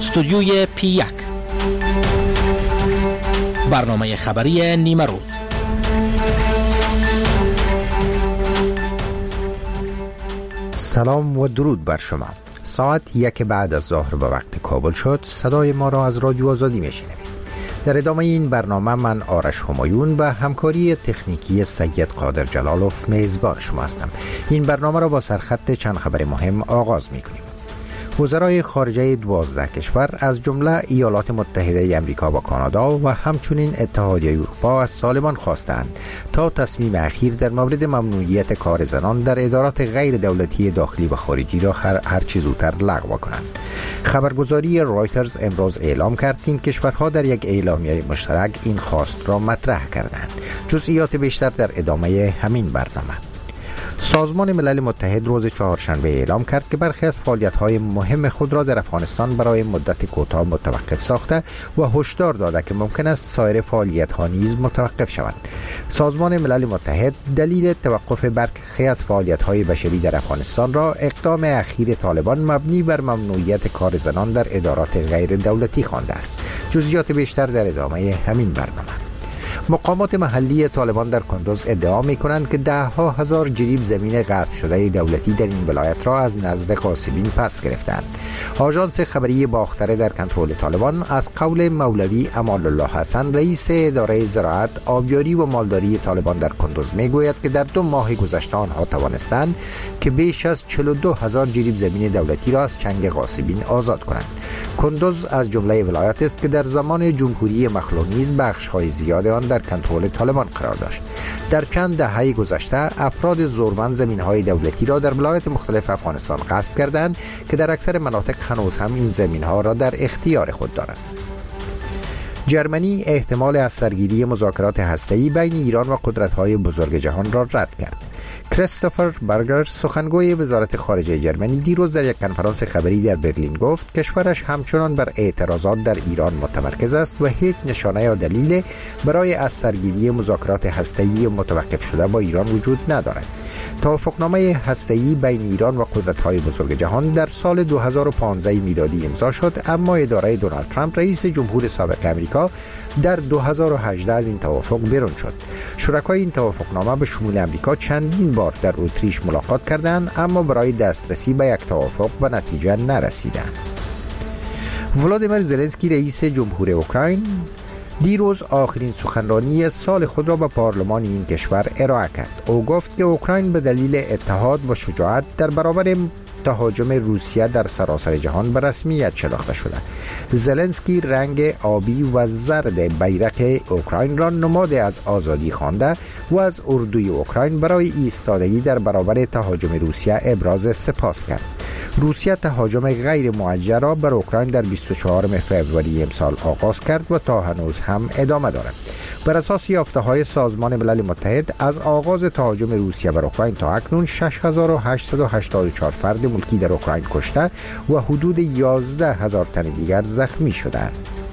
استودیوی P1 برنامه خبری نیمه روز. سلام و درود بر شما. ساعت 1 بعد از ظهر به وقت کابل شد. صدای ما را از رادیو آزادی میشنوید. در ادامه این برنامه من آرش همایون به همکاری تکنیکی سید قادر جلالوف میزبان شما هستم. این برنامه را با سرخط چند خبر مهم آغاز میکنیم. وزرای خارجه 12 کشور از جمله ایالات متحده آمریکا و کانادا و همچنین اتحادیه اروپا از طالبان خواستند تا تصمیم اخیر در مورد ممنوعیت کار زنان در ادارات غیر دولتی داخلی و خارجی را هر چه زودتر لغو کنند. خبرگزاری رایترز امروز اعلام کرد که این کشورها در یک اعلامیه مشترک این خواست را مطرح کردند. جزئیات بیشتر در ادامه همین برنامه. سازمان ملل متحد روز چهارشنبه اعلام کرد که برخی از فعالیت‌های مهم خود را در افغانستان برای مدت کوتاه متوقف ساخته و هشدار داده که ممکن است سایر فعالیت‌ها نیز متوقف شوند. سازمان ملل متحد دلیل توقف برخی از فعالیت‌های بشری در افغانستان را اقدام اخیر طالبان مبنی بر ممنوعیت کار زنان در ادارات غیر دولتی خوانده است. جزئیات بیشتر در ادامه همین برنامه. مقامات محلی طالبان در کندوز ادعا می کنند که ده‌ها هزار جریب زمین غصب شده دولتی در این ولایت را از نزد غاصبین پس گرفتند. آژانس خبری باختر در کنترل طالبان از قول مولوی امان الله حسن رئیس اداره زراعت، آبیاری و مالداری طالبان در کندوز می گوید که در 2 ماه گذشته آنها توانستند که بیش از 42 هزار جریب زمین دولتی را از چنگ غاصبین آزاد کنند. کندوز از جمله ولایات است که در زمان جمهوری مخلوع نیز بخش‌های زیاد آن در کنترل طالبان قرار داشت. در چند دهه گذشته افراد زورمند زمین‌های دولتی را در ولایات مختلف افغانستان غصب کردند که در اکثر مناطق هنوز هم این زمین‌ها را در اختیار خود دارند. جرمنی احتمال از سرگیری مذاکرات هسته‌ای بین ایران و قدرت‌های بزرگ جهان را رد کرد. کریستوفر برگر سخنگوی وزارت خارجه جرمنی دیروز در یک کنفرانس خبری در برلین گفت کشورش همچنان بر اعتراضات در ایران متمرکز است و هیچ نشانه یا دلیل برای از سرگیری مذاکرات هسته‌ای متوقف شده با ایران وجود ندارد. توافقنامه هسته‌ای بین ایران و قدرت‌های بزرگ جهان در سال 2015 میلادی امضا شد، اما اداره دونالد ترامپ رئیس جمهور سابق آمریکا در 2018 از این توافق بیرون شد. شرکای این توافقنامه به شمول آمریکا چندین بار در اتریش ملاقات کردند، اما برای دسترسی به یک توافق به نتیجه نرسیدند. ولادیمیر زلنسکی رئیس جمهور اوکراین دیروز آخرین سخنرانی سال خود را به پارلمان این کشور ارائه کرد. او گفت که اوکراین به دلیل اتحاد و شجاعت در برابر تهاجم روسیه در سراسر جهان به رسمیت شناخته شده. زلنسکی رنگ آبی و زرد بیرق اوکراین را نماد از آزادی خوانده و از اردوی اوکراین برای ایستادگی در برابر تهاجم روسیه ابراز سپاس کرد. روسیه تهاجم غیر موجه را بر اوکراین در 24 فوریه امسال آغاز کرد و تا هنوز هم ادامه دارد. بر اساس یافته‌های سازمان ملل متحد از آغاز تهاجم روسیه بر اوکراین تا اکنون 6884 فرد ملکی در اوکراین کشته و حدود 11000 تن دیگر زخمی شدند.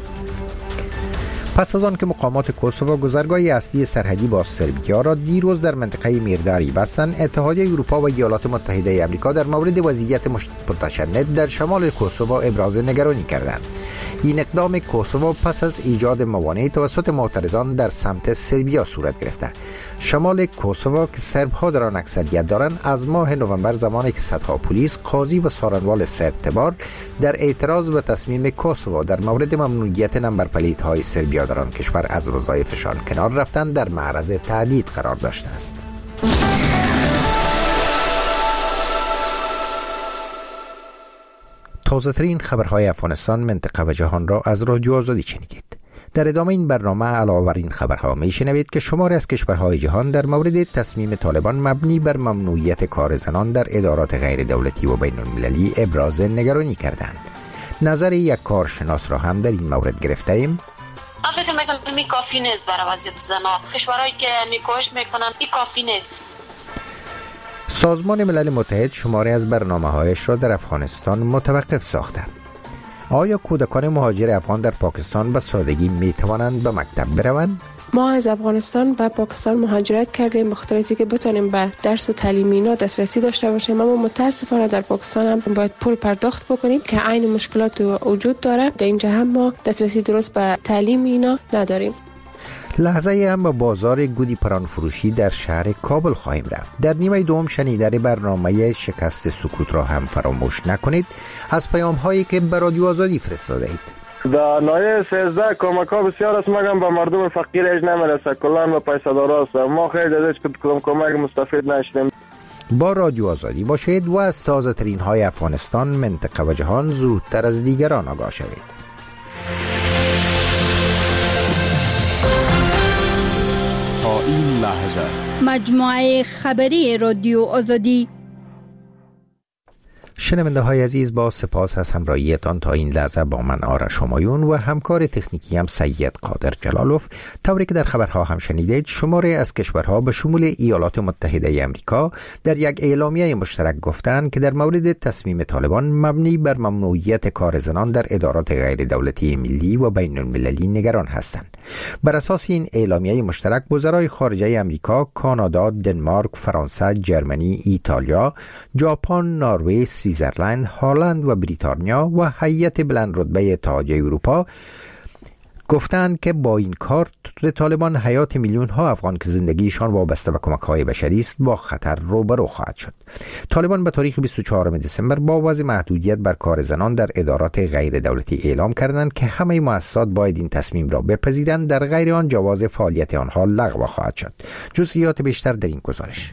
پس از آن که مقامات کوسوو گذرگاه اصلی سرحدی با سربیا را دیروز در منطقه میرداری بستند، اتحادیه اروپا و ایالات متحده آمریکا در مورد وضعیت متشنج در شمال کوسوو ابراز نگرانی کردند. این اقدام کوسوو پس از ایجاد موانع توسط معترضان در سمت سربیا صورت گرفته. شمال کوسوو که سرب‌ها در آن اکثریت دارند، از ماه نوامبر زمانی که صدها پلیس، قاضی و سارنوال سرب تبار در اعتراض به تصمیم کوسوو در مورد ممنوعیت نمبرپلیت‌های سربیا در آن کشور از وظایفشان کنار رفتن در معرض تهدید قرار داشته است. تازه‌ترین خبرهای افغانستان، منطقه و جهان را از رادیو آزادی شنیدید. در ادامه این برنامه علاوه بر این خبرها میشنوید که شماری از کشورهای جهان در مورد تصمیم طالبان مبنی بر ممنوعیت کار زنان در ادارات غیر دولتی و بین المللی ابراز نگرانی کردند. نظر یک کارشناس را هم در این مورد گرفته ایم. من فکر میکنم این کافی نیست برای وضعیت زنان. کشورهایی که نکوهش میکنن این کافی نیست. سازمان ملل متحد شماری از برنامه‌هایش را در افغانستان متوقف ساخته. آیا کودکان مهاجر افغان در پاکستان به سادگی می توانند به مکتب بروند؟ ما از افغانستان و پاکستان مهاجرت کردیم به خاطر اینکه بتونیم به درس و تعلیم اینا دسترسی داشته باشیم، اما متاسفانه در پاکستان هم باید پول پرداخت بکنیم که عین مشکلات وجود داره. در اینجا هم ما دسترسی درست به تعلیم اینا نداریم. لحظه هم به بازار گودی پران فروشی در شهر کابل خواهیم رفت. در نیمه دوم شنیدن برنامه شکست سکوت را هم فراموش نکنید از پیام هایی که به رادیو آزادی فرستاده اید. در نایه 13 کمک ها بسیار است، مگم به مردم فقیر ایج نمیرسه، کلان به پیسه دارا است. ما خیلی از کمک مستفید نشدیم. با رادیو آزادی باشید و از تازه ترین های افغانستان، منطقه و جهان زودتر از دیگران آگاه شوید. تا این لحظه مجموعه خبری رادیو آزادی. شنونده های عزیز، با سپاس از همراهیتان تا این لحظه با من آرش همایون و همکار تکنیکی هم سید قادر جلالوف. طوری که در خبرها هم شنیدید، شماره از کشورها به شمول ایالات متحده امریکا در یک اعلامیه مشترک گفتند که در مورد تصمیم طالبان مبنی بر ممنوعیت کار زنان در ادارات غیر دولتی ملی و بین المللی نگران هستند. بر اساس این اعلامیه مشترک، وزرای خارجه امریکا، کانادا، دنمارک، فرانسه، جرمنی، ایتالیا، ژاپن، نروژ، سوئیسرلند، هلند و بریتانیا و هیئت بلند رتبه اتحادیه اروپا گفتند که با این کار طالبان حیات میلیون ها افغان که زندگیشان وابسته به کمک های بشری است با خطر روبرو خواهد شد. طالبان به تاریخ 24 دسامبر با وضع محدودیت بر کار زنان در ادارات غیر دولتی اعلام کردند که همه مؤسسات باید این تصمیم را بپذیرند، در غیر آن جواز فعالیت آنها لغو خواهد شد. جزئیات بیشتر در این گزارش.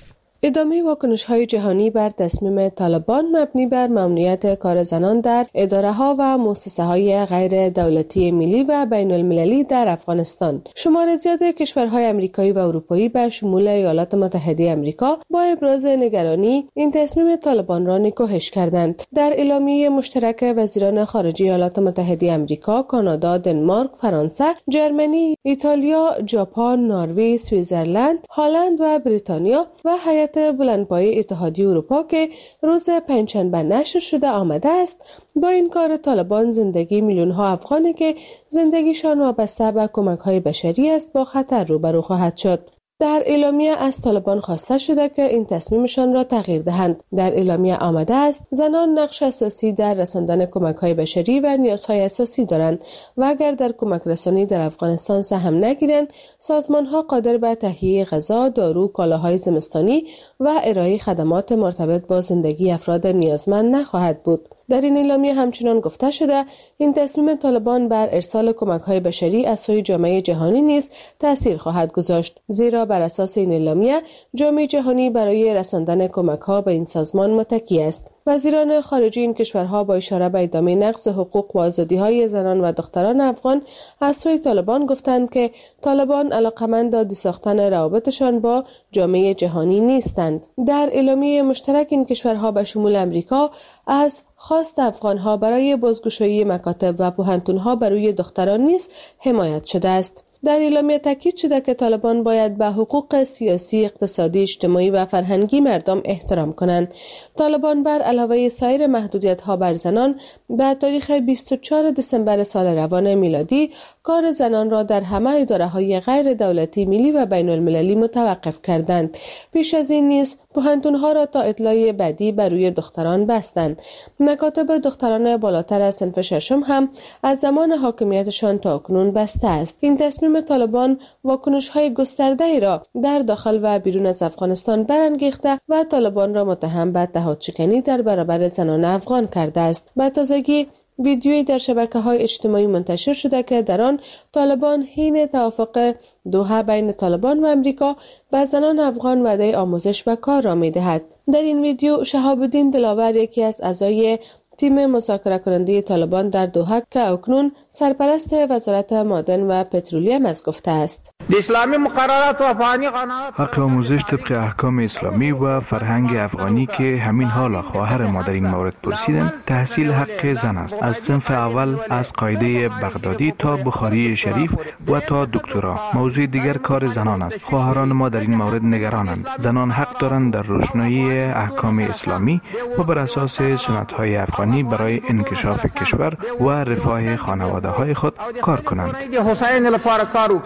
ادامه واکنش‌های جهانی بر تصمیم طالبان مبنی بر ممنوعیت کار زنان در اداره‌ها و مؤسسه‌های غیر دولتی ملی و بین المللی در افغانستان. شمار زیاد کشورهای آمریکایی و اروپایی به شمول ایالات متحده آمریکا با ابراز نگرانی این تصمیم طالبان را نکوهش کردند. در اعلامیه مشترک وزیران خارجه ایالات متحده آمریکا، کانادا، دنمارک، فرانسه، جرمنی، ایتالیا، ژاپن، نروژ، سوئیسرلند، هلند و بریتانیا و هیئت بلندپایه اتحادیه اروپا که روز پنجشنبه نشر شده آمده است، با این کار طالبان زندگی میلیون ها افغانی که زندگیشان وابسته به کمک های بشری است با خطر روبرو خواهد شد. در اعلامیه از طالبان خواسته شده که این تصمیمشان را تغییر دهند. در اعلامیه آمده است زنان نقش اساسی در رساندن کمک‌های بشری و نیازهای اساسی دارند و اگر در کمک رسانی در افغانستان سهم نگیرند، سازمان‌ها قادر به تهیه غذا، دارو، کالاهای زمستانی و ارائه خدمات مرتبط با زندگی افراد نیازمند نخواهد بود. در این اعلامیه همچنان گفته شده این تصمیم طالبان بر ارسال کمک‌های بشری از سوی جامعه جهانی نیز تأثیر خواهد گذاشت، زیرا بر اساس این اعلامیه جامعه جهانی برای رساندن کمک‌ها به این سازمان متکی است. وزیران خارجه این کشورها با اشاره به ادامه نقض حقوق و آزادی‌های زنان و دختران افغان از سوی طالبان گفتند که طالبان علاقه‌مند عادی ساختن روابطشان با جامعه جهانی نیستند. در اعلامیه مشترک این کشورها به شمول امریکا از خواست افغان‌ها برای بازگشایی مکاتب و پوهنتون‌ها برای دختران نیز حمایت شده است. در اعلامیه تاکید شده که طالبان باید به حقوق سیاسی، اقتصادی، اجتماعی و فرهنگی مردم احترام کنند. طالبان بر علاوه سایر محدودیت‌ها بر زنان به تاریخ 24 دسامبر سال روان میلادی کار زنان را در همه اداره‌های غیر دولتی ملی و بین المللی متوقف کردند. پیش از این نیز پوهنتون‌ها را تا اطلاع بعدی بر روی دختران بستند. مکاتب دختران بالاتر از صنف ششم هم از زمان حاکمیتشان تا اکنون بسته است. این تصمیم طالبان واکنش‌های گسترده‌ای را در داخل و بیرون از افغانستان برانگیخته و طالبان را متهم به اتحادشکنی در برابر زنان افغان کرده است. به تازگی ویدیویی در شبکه‌های اجتماعی منتشر شده که در آن طالبان حین توافق دوحه بین طالبان و امریکا به زنان افغان وعده آموزش و کار را می‌دهد. در این ویدیو شهاب الدین دلاور، یکی از اعضای تیم مذاکره کننده طالبان در دوحه که اکنون سرپرست وزارت معدن و پترولیم است گفته است: اسلامی مقررات و افغانی قانونات حق آموزش طبق احکام اسلامی و فرهنگ افغانی که همین حال خواهر ما در این مورد پرسیدن، تحصیل حق زن است، از صنف اول از قاعده بغدادی تا بخاری شریف و تا دکترا. موضوع دیگر کار زنان است. خواهران ما در این مورد نگرانند. زنان حق دارند در روشنایی احکام اسلامی و بر اساس سنت‌های افغانی برای انکشاف کشور و رفاه خانواده های خود کار کنند.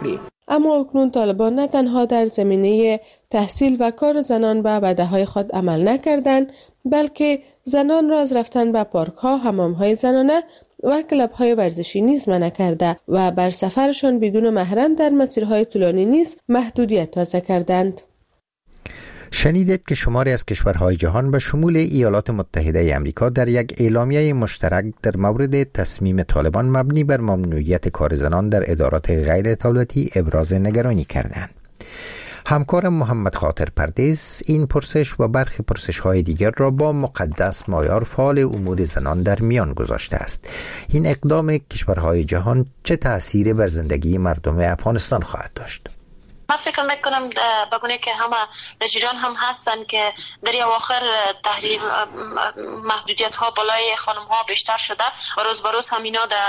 اما اکنون طالبان نه تنها در زمینه تحصیل و کار زنان به وعده‌های خود عمل نکردند، بلکه زنان را از رفتن به پارک‌ها، حمام‌های زنانه و کلب‌های ورزشی نیز منع کرده و بر سفرشان بدون محرم در مسیرهای طولانی نیز محدودیت تازه کردند. شنیدید که شماری از کشورهای جهان به شمول ایالات متحده آمریکا در یک اعلامیه مشترک در مورد تصمیم طالبان مبنی بر ممنوعیت کار زنان در ادارات غیر دولتی ابراز نگرانی کردند. همکار محمد خاطر پردیس این پرسش و برخی پرسش‌های دیگر را با مقدس مایار فعال امور زنان در میان گذاشته است. این اقدام کشورهای جهان چه تأثیری بر زندگی مردم افغانستان خواهد داشت؟ من فکر میکنم بگونه که همه نجیران هم هستن که در اواخر تحریم محدودیت ها بالای خانم ها بیشتر شده و روز به روز همینا در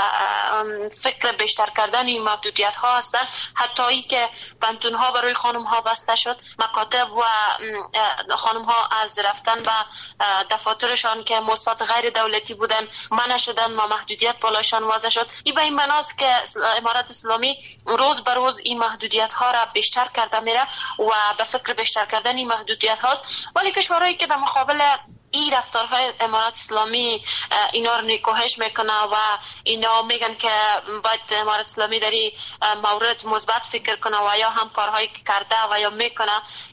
فکر بیشتر کردن این محدودیت ها هستن. حتی ای که پنتون ها برای خانم ها بسته شد، مکاتب و خانم ها از رفتن به دفاترشان که مؤسسات غیر دولتی بودن منع شدن و محدودیت بالایشان وضع شد. این به این معناست که امارت اسلامی روز به روز این محدودیت ها را بیشتر کرده میره و به فکر بیشتر کردن این محدودیت هاست. ولی کشورهایی که در مقابل این رفتارهای امارت اسلامی اینا رو نکوهش میکنه و اینا میگن که باید امارت اسلامی در این مورد مثبت فکر کنه و یا هم کارهایی که کرده و یا میکنه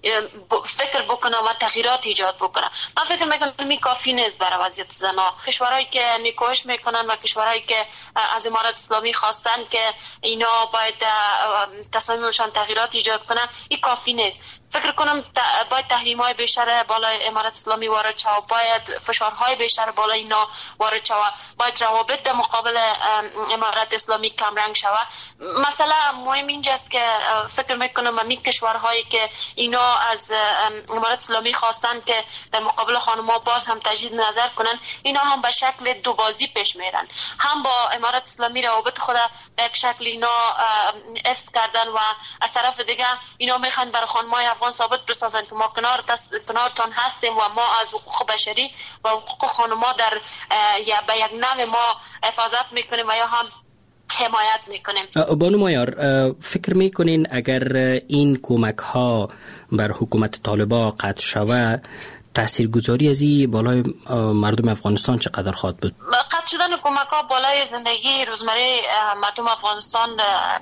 فکر بکنه و تغییرات ایجاد بکنه. من فکر میکنم این کافی نیست برای وضعیت زنها. کشورهایی که نکوهش میکنن و کشورهایی که از امارت اسلامی خواستن که اینا باید تصمیمشان تغییرات ایجاد کنه، این کافی نیست. فکر کنم باید تحریم‌های بیشتر بالای امارت اسلامی وارد شود، باید فشارهای بیشتر بالای اینا وارد شود، باید روابط در مقابل امارت اسلامی کم رنگ شود. مثلا مهم اینجاست که فکر میکنم همین کشورهایی که اینا از امارت اسلامی خواستن که در مقابل خانم‌ها باز هم تجدید نظر کنن، اینا هم به شکل دو بازی پیش میرن. هم با امارت اسلامی روابط خود به یک شکل اینا حفظ کردن و از طرف دیگه اینا میخوان برای خانم‌های افغان ثابت بسازن که ما کنارتان هستیم و ما از حقوق بشری و حقوق خانم‌ها در به یک نوع ما حفاظت میکنیم و یا هم حمایت میکنیم. بانو مایار، فکر میکنین اگر این کمک ها بر حکومت طالبان قطع شود تاثیرگذاری از این بالای مردم افغانستان چقدر خواهد بود؟ قطع شدن کمک ها بالای زندگی روزمره مردم افغانستان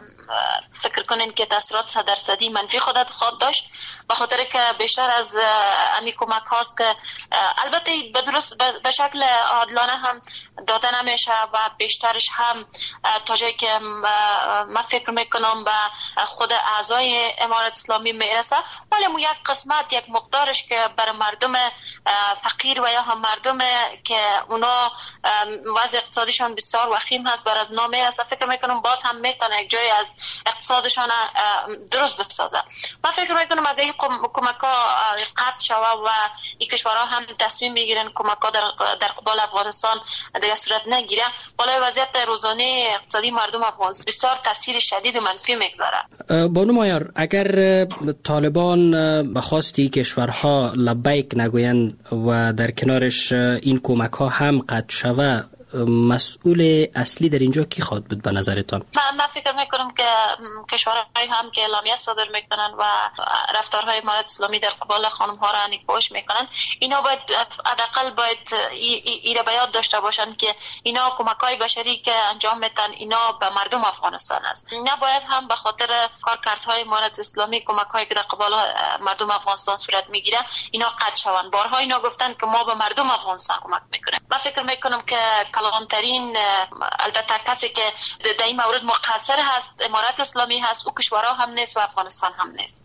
فکر کنین که تاثیرات 100% منفی خواهد داشت، به خاطر که بیشتر از امی کمک هاست که البته به شکل عادلانه هم داده نمیشه و بیشترش هم تا جایی که من فکر میکنم به خود اعضای امارت اسلامی میرسه، ولی یک قسمت یک مقدارش که برای مردم فقیر و یا هم مردم که اونا وضع اقتصادیشان بسیار وخیم هست بر از نام میرسه، فکر میکنم باز هم میتونه یک جای از اقتصادشان درست بسازه. من فکر میکنم اگه این کمک ها قطع شود و این کشورها هم تصمیم بگیرن کمک ها در قبال افغانستان دیگه صورت نگیره، بالای وضعیت روزانه اقتصادی مردم افغانستان بسیار تاثیر شدید و منفی میگذاره. بانو مایار، اگر طالبان به خواستی کشورها لبیک نگویند و در کنارش این کمک ها هم قطع شود، مسئول اصلی در اینجا کی خواهد بود به نظرتان؟ من فکر میکنم که کشورهای هم که اعلامیه صادر میکنن و رفتارهای امارت اسلامی در قبال خانم ها را نکوهش میکنن، اینا باید حداقل باید ایره به یاد داشته باشن که اینا کمک‌های بشری که انجام میدن اینا به مردم افغانستان است. نباید هم به خاطر کارکردهای امارت اسلامی کمک‌هایی که در قبال مردم افغانستان صورت میگیره اینا قطع شوند. بارها اینا گفتن که ما به مردم افغانستان کمک میکنیم. من فکر میکنم که کلانترین البته کسی که در این مورد مقصر هست امارت اسلامی هست، او کشورها هم نیست و افغانستان هم نیست.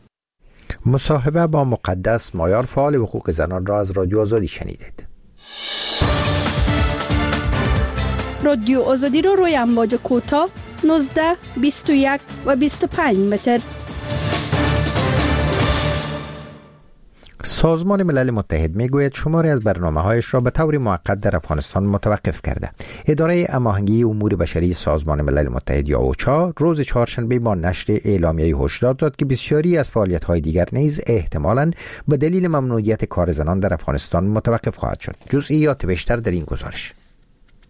مصاحبه با مقدس مایار فعال حقوق زنان را از رادیو آزادی شنیدید. رادیو آزادی رو روی امواج کوتاه 19 21 و 25 متر. سازمان ملل متحد میگوید شماری از برنامه‌هایش را به طور موقت در افغانستان متوقف کرده. اداره هماهنگی امور بشری سازمان ملل متحد یا اوچا روز چهارشنبه با نشر اعلامیه هشدار داد که بسیاری از فعالیت‌های دیگر نیز احتمالاً به دلیل ممنوعیت کار زنان در افغانستان متوقف خواهد شد. جزئیات بیشتر در این گزارش.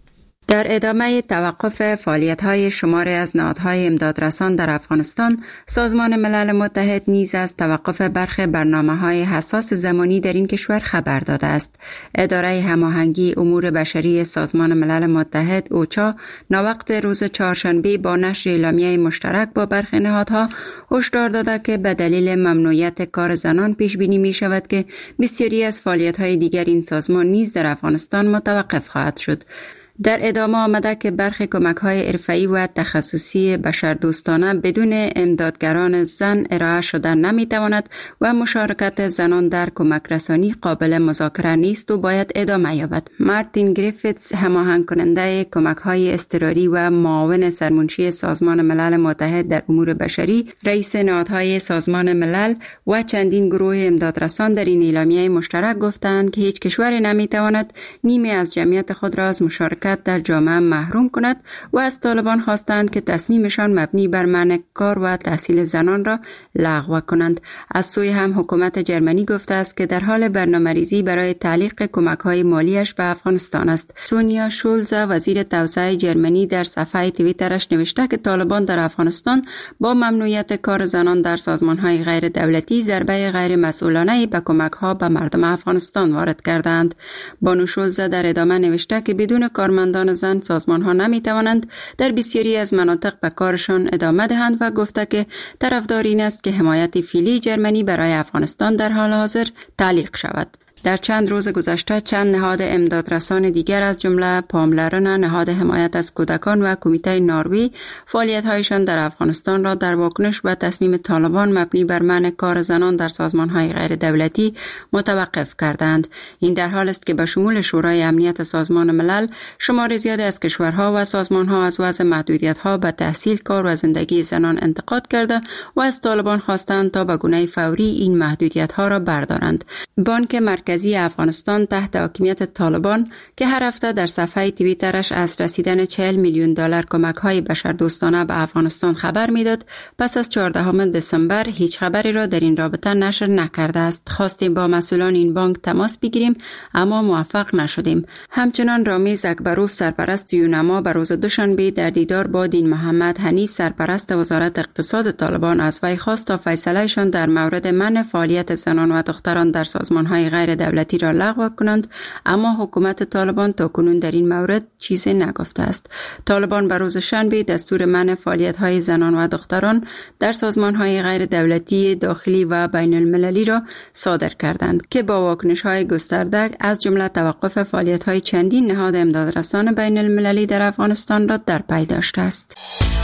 در ادامه توقف فعالیت‌های شماری از نهادهای امدادرسان در افغانستان، سازمان ملل متحد نیز از توقف برخی برنامه‌های حساس زمانی در این کشور خبر داده است. اداره هماهنگی امور بشری سازمان ملل متحد اوچا ناوقت روز چهارشنبه با نشر اعلامیه مشترک با برخی نهادها هشدار داده که به دلیل ممنوعیت کار زنان پیش بینی می شود که بسیاری از فعالیت‌های دیگر این سازمان نیز در افغانستان متوقف خواهد شد. در ادامه آمده که برخی کمک‌های حرفه‌ای و تخصصی بشردوستانه بدون امدادگران زن ارائه شده نمی‌تواند و مشارکت زنان در کمک رسانی قابل مذاکره نیست و باید ادامه یابد. مارتین گریفیتس، هماهنگ کننده کمک‌های اضطراری و معاون سرمنشی سازمان ملل متحد در امور بشری، رئیس نهادهای سازمان ملل و چندین گروه امدادرسان در این اعلامیه مشترک گفتند که هیچ کشوری نمی‌تواند نیمی از جمعیت خود را از مشارکت در جامعه محروم کند و از طالبان خواستند که تصمیمشان مبنی بر منع کار و تحصیل زنان را لغو کنند. از سوی هم حکومت جرمنی گفته است که در حال برنامه‌ریزی برای تعلیق کمک‌های مالیش به افغانستان است. سونیا شولز، وزیر توسعه جرمنی، در صفحه توییترش نوشته که طالبان در افغانستان با ممنوعیت کار زنان در سازمان‌های غیر دولتی ضربه غیر مسئولانه به کمک‌ها به مردم افغانستان وارد کردند. بانو شولز در ادامه نوشته که بدون کارمندان زن سازمان‌ها نمی‌توانند در بسیاری از مناطق به کارشان ادامه دهند و گفته که طرفدار این است که حمایت فعلی جرمنی برای افغانستان در حال حاضر تعلیق شود. در چند روز گذشته چند نهاد امدادرسان دیگر از جمله پاملرن، نهاد حمایت از کودکان و کمیته ناروی فعالیت‌هایشان در افغانستان را در واکنش به تصمیم طالبان مبنی بر منع کار زنان در سازمان‌های غیر دولتی متوقف کردند. این در حال است که به شمول شورای امنیت سازمان ملل شمار زیادی از کشورها و سازمان‌ها از وضع محدودیت‌ها به تحصیل، کار و زندگی زنان انتقاد کرده و از طالبان خواستند تا به گونه فوری این محدودیت‌ها را بردارند. بانک مرکزی افغانستان تحت حاکمیت طالبان که هر هفته در صفحه توییترش از رسیدن 40 میلیون دلار کمک‌های بشردوستانه به افغانستان خبر میداد، پس از 14 دسامبر هیچ خبری را در این رابطه نشر نکرده است. خواستیم با مسئولان این بانک تماس بگیریم اما موفق نشدیم. همچنان رامیز اکبروف، سرپرست یونما، به روز دوشنبه در دیدار با دین محمد حنیف، سرپرست وزارت اقتصاد طالبان، از وی خواست تا فیصلهشان در مورد منع فعالیت زنان و دختران در سازمان‌های غیر دولتی را لغو کنند، اما حکومت طالبان تاکنون در این مورد چیزی نگفته است. طالبان به روز شنبه دستور منع فعالیت‌های زنان و دختران در سازمان‌های غیر دولتی داخلی و بین المللی را صادر کردند که با واکنش‌های گسترده از جمله توقف فعالیت‌های چندین نهاد امدادرسان بین المللی در افغانستان را در پی داشته است.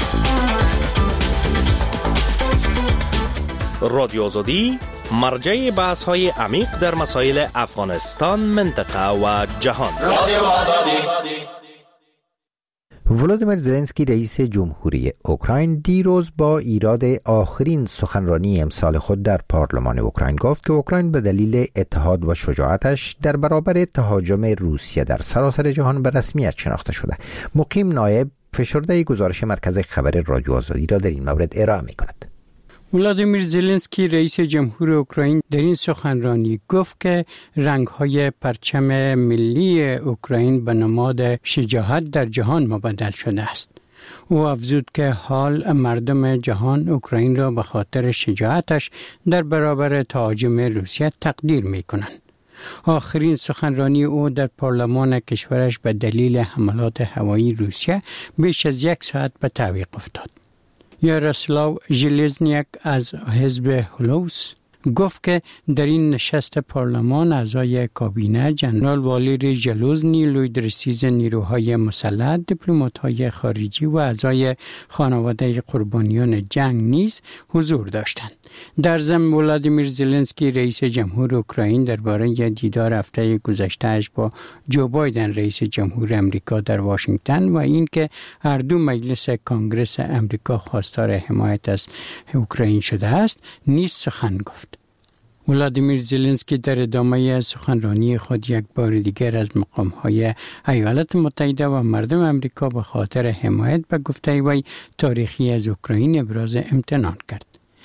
رادیو آزادی مرجع بحث‌های عمیق در مسائل افغانستان، منطقه و جهان. رادیو آزادی. ولادیمیر زلنسکی رئیس جمهوری اوکراین دیروز با ایراد آخرین سخنرانی امسال خود در پارلمان اوکراین گفت که اوکراین به دلیل اتحاد و شجاعتش در برابر تهاجم روسیه در سراسر جهان به رسمیت شناخته شده. مقیم نایب فشرده گزارش مرکز خبر رادیو آزادی را در این مورد ارائه می‌کند. ولادیمیر زلنسکی رئیس جمهور اوکراین در این سخنرانی گفت که رنگ‌های پرچم ملی اوکراین به نماد شجاعت در جهان مبدل شده است. او افزود که حال مردم جهان اوکراین را به خاطر شجاعتش در برابر تهاجم روسیه تقدیر می‌کنند. آخرین سخنرانی او در پارلمان کشورش به دلیل حملات هوایی روسیه بیش از 1 ساعت به تعویق افتاد. یاروسلاو ژلزنیاک از حزب هولوس گفت که در این نشست پارلمان اعضای کابینه جنرال والری ژلوزنی، لویدرسیز نیروهای مسلح، دیپلمات‌های خارجی و اعضای خانواده قربانیان جنگ نیز حضور داشتند. در ضمن ولادیمیر زلنسکی رئیس جمهور اوکراین درباره دیدار هفته گذشته‌اش با جو بایدن رئیس جمهور امریکا در واشنگتن و اینکه هر دو مجلس کانگرس امریکا خواستار حمایت از اوکراین شده است نیز سخن گفت. ولادیمیر زلنسکی در ادامه سخنرانی خود یک بار دیگر از مقام‌های ایالات متحده و مردم امریکا به خاطر حمایت به گفته وی تاریخی از اوکراین ابراز امتنان کرد.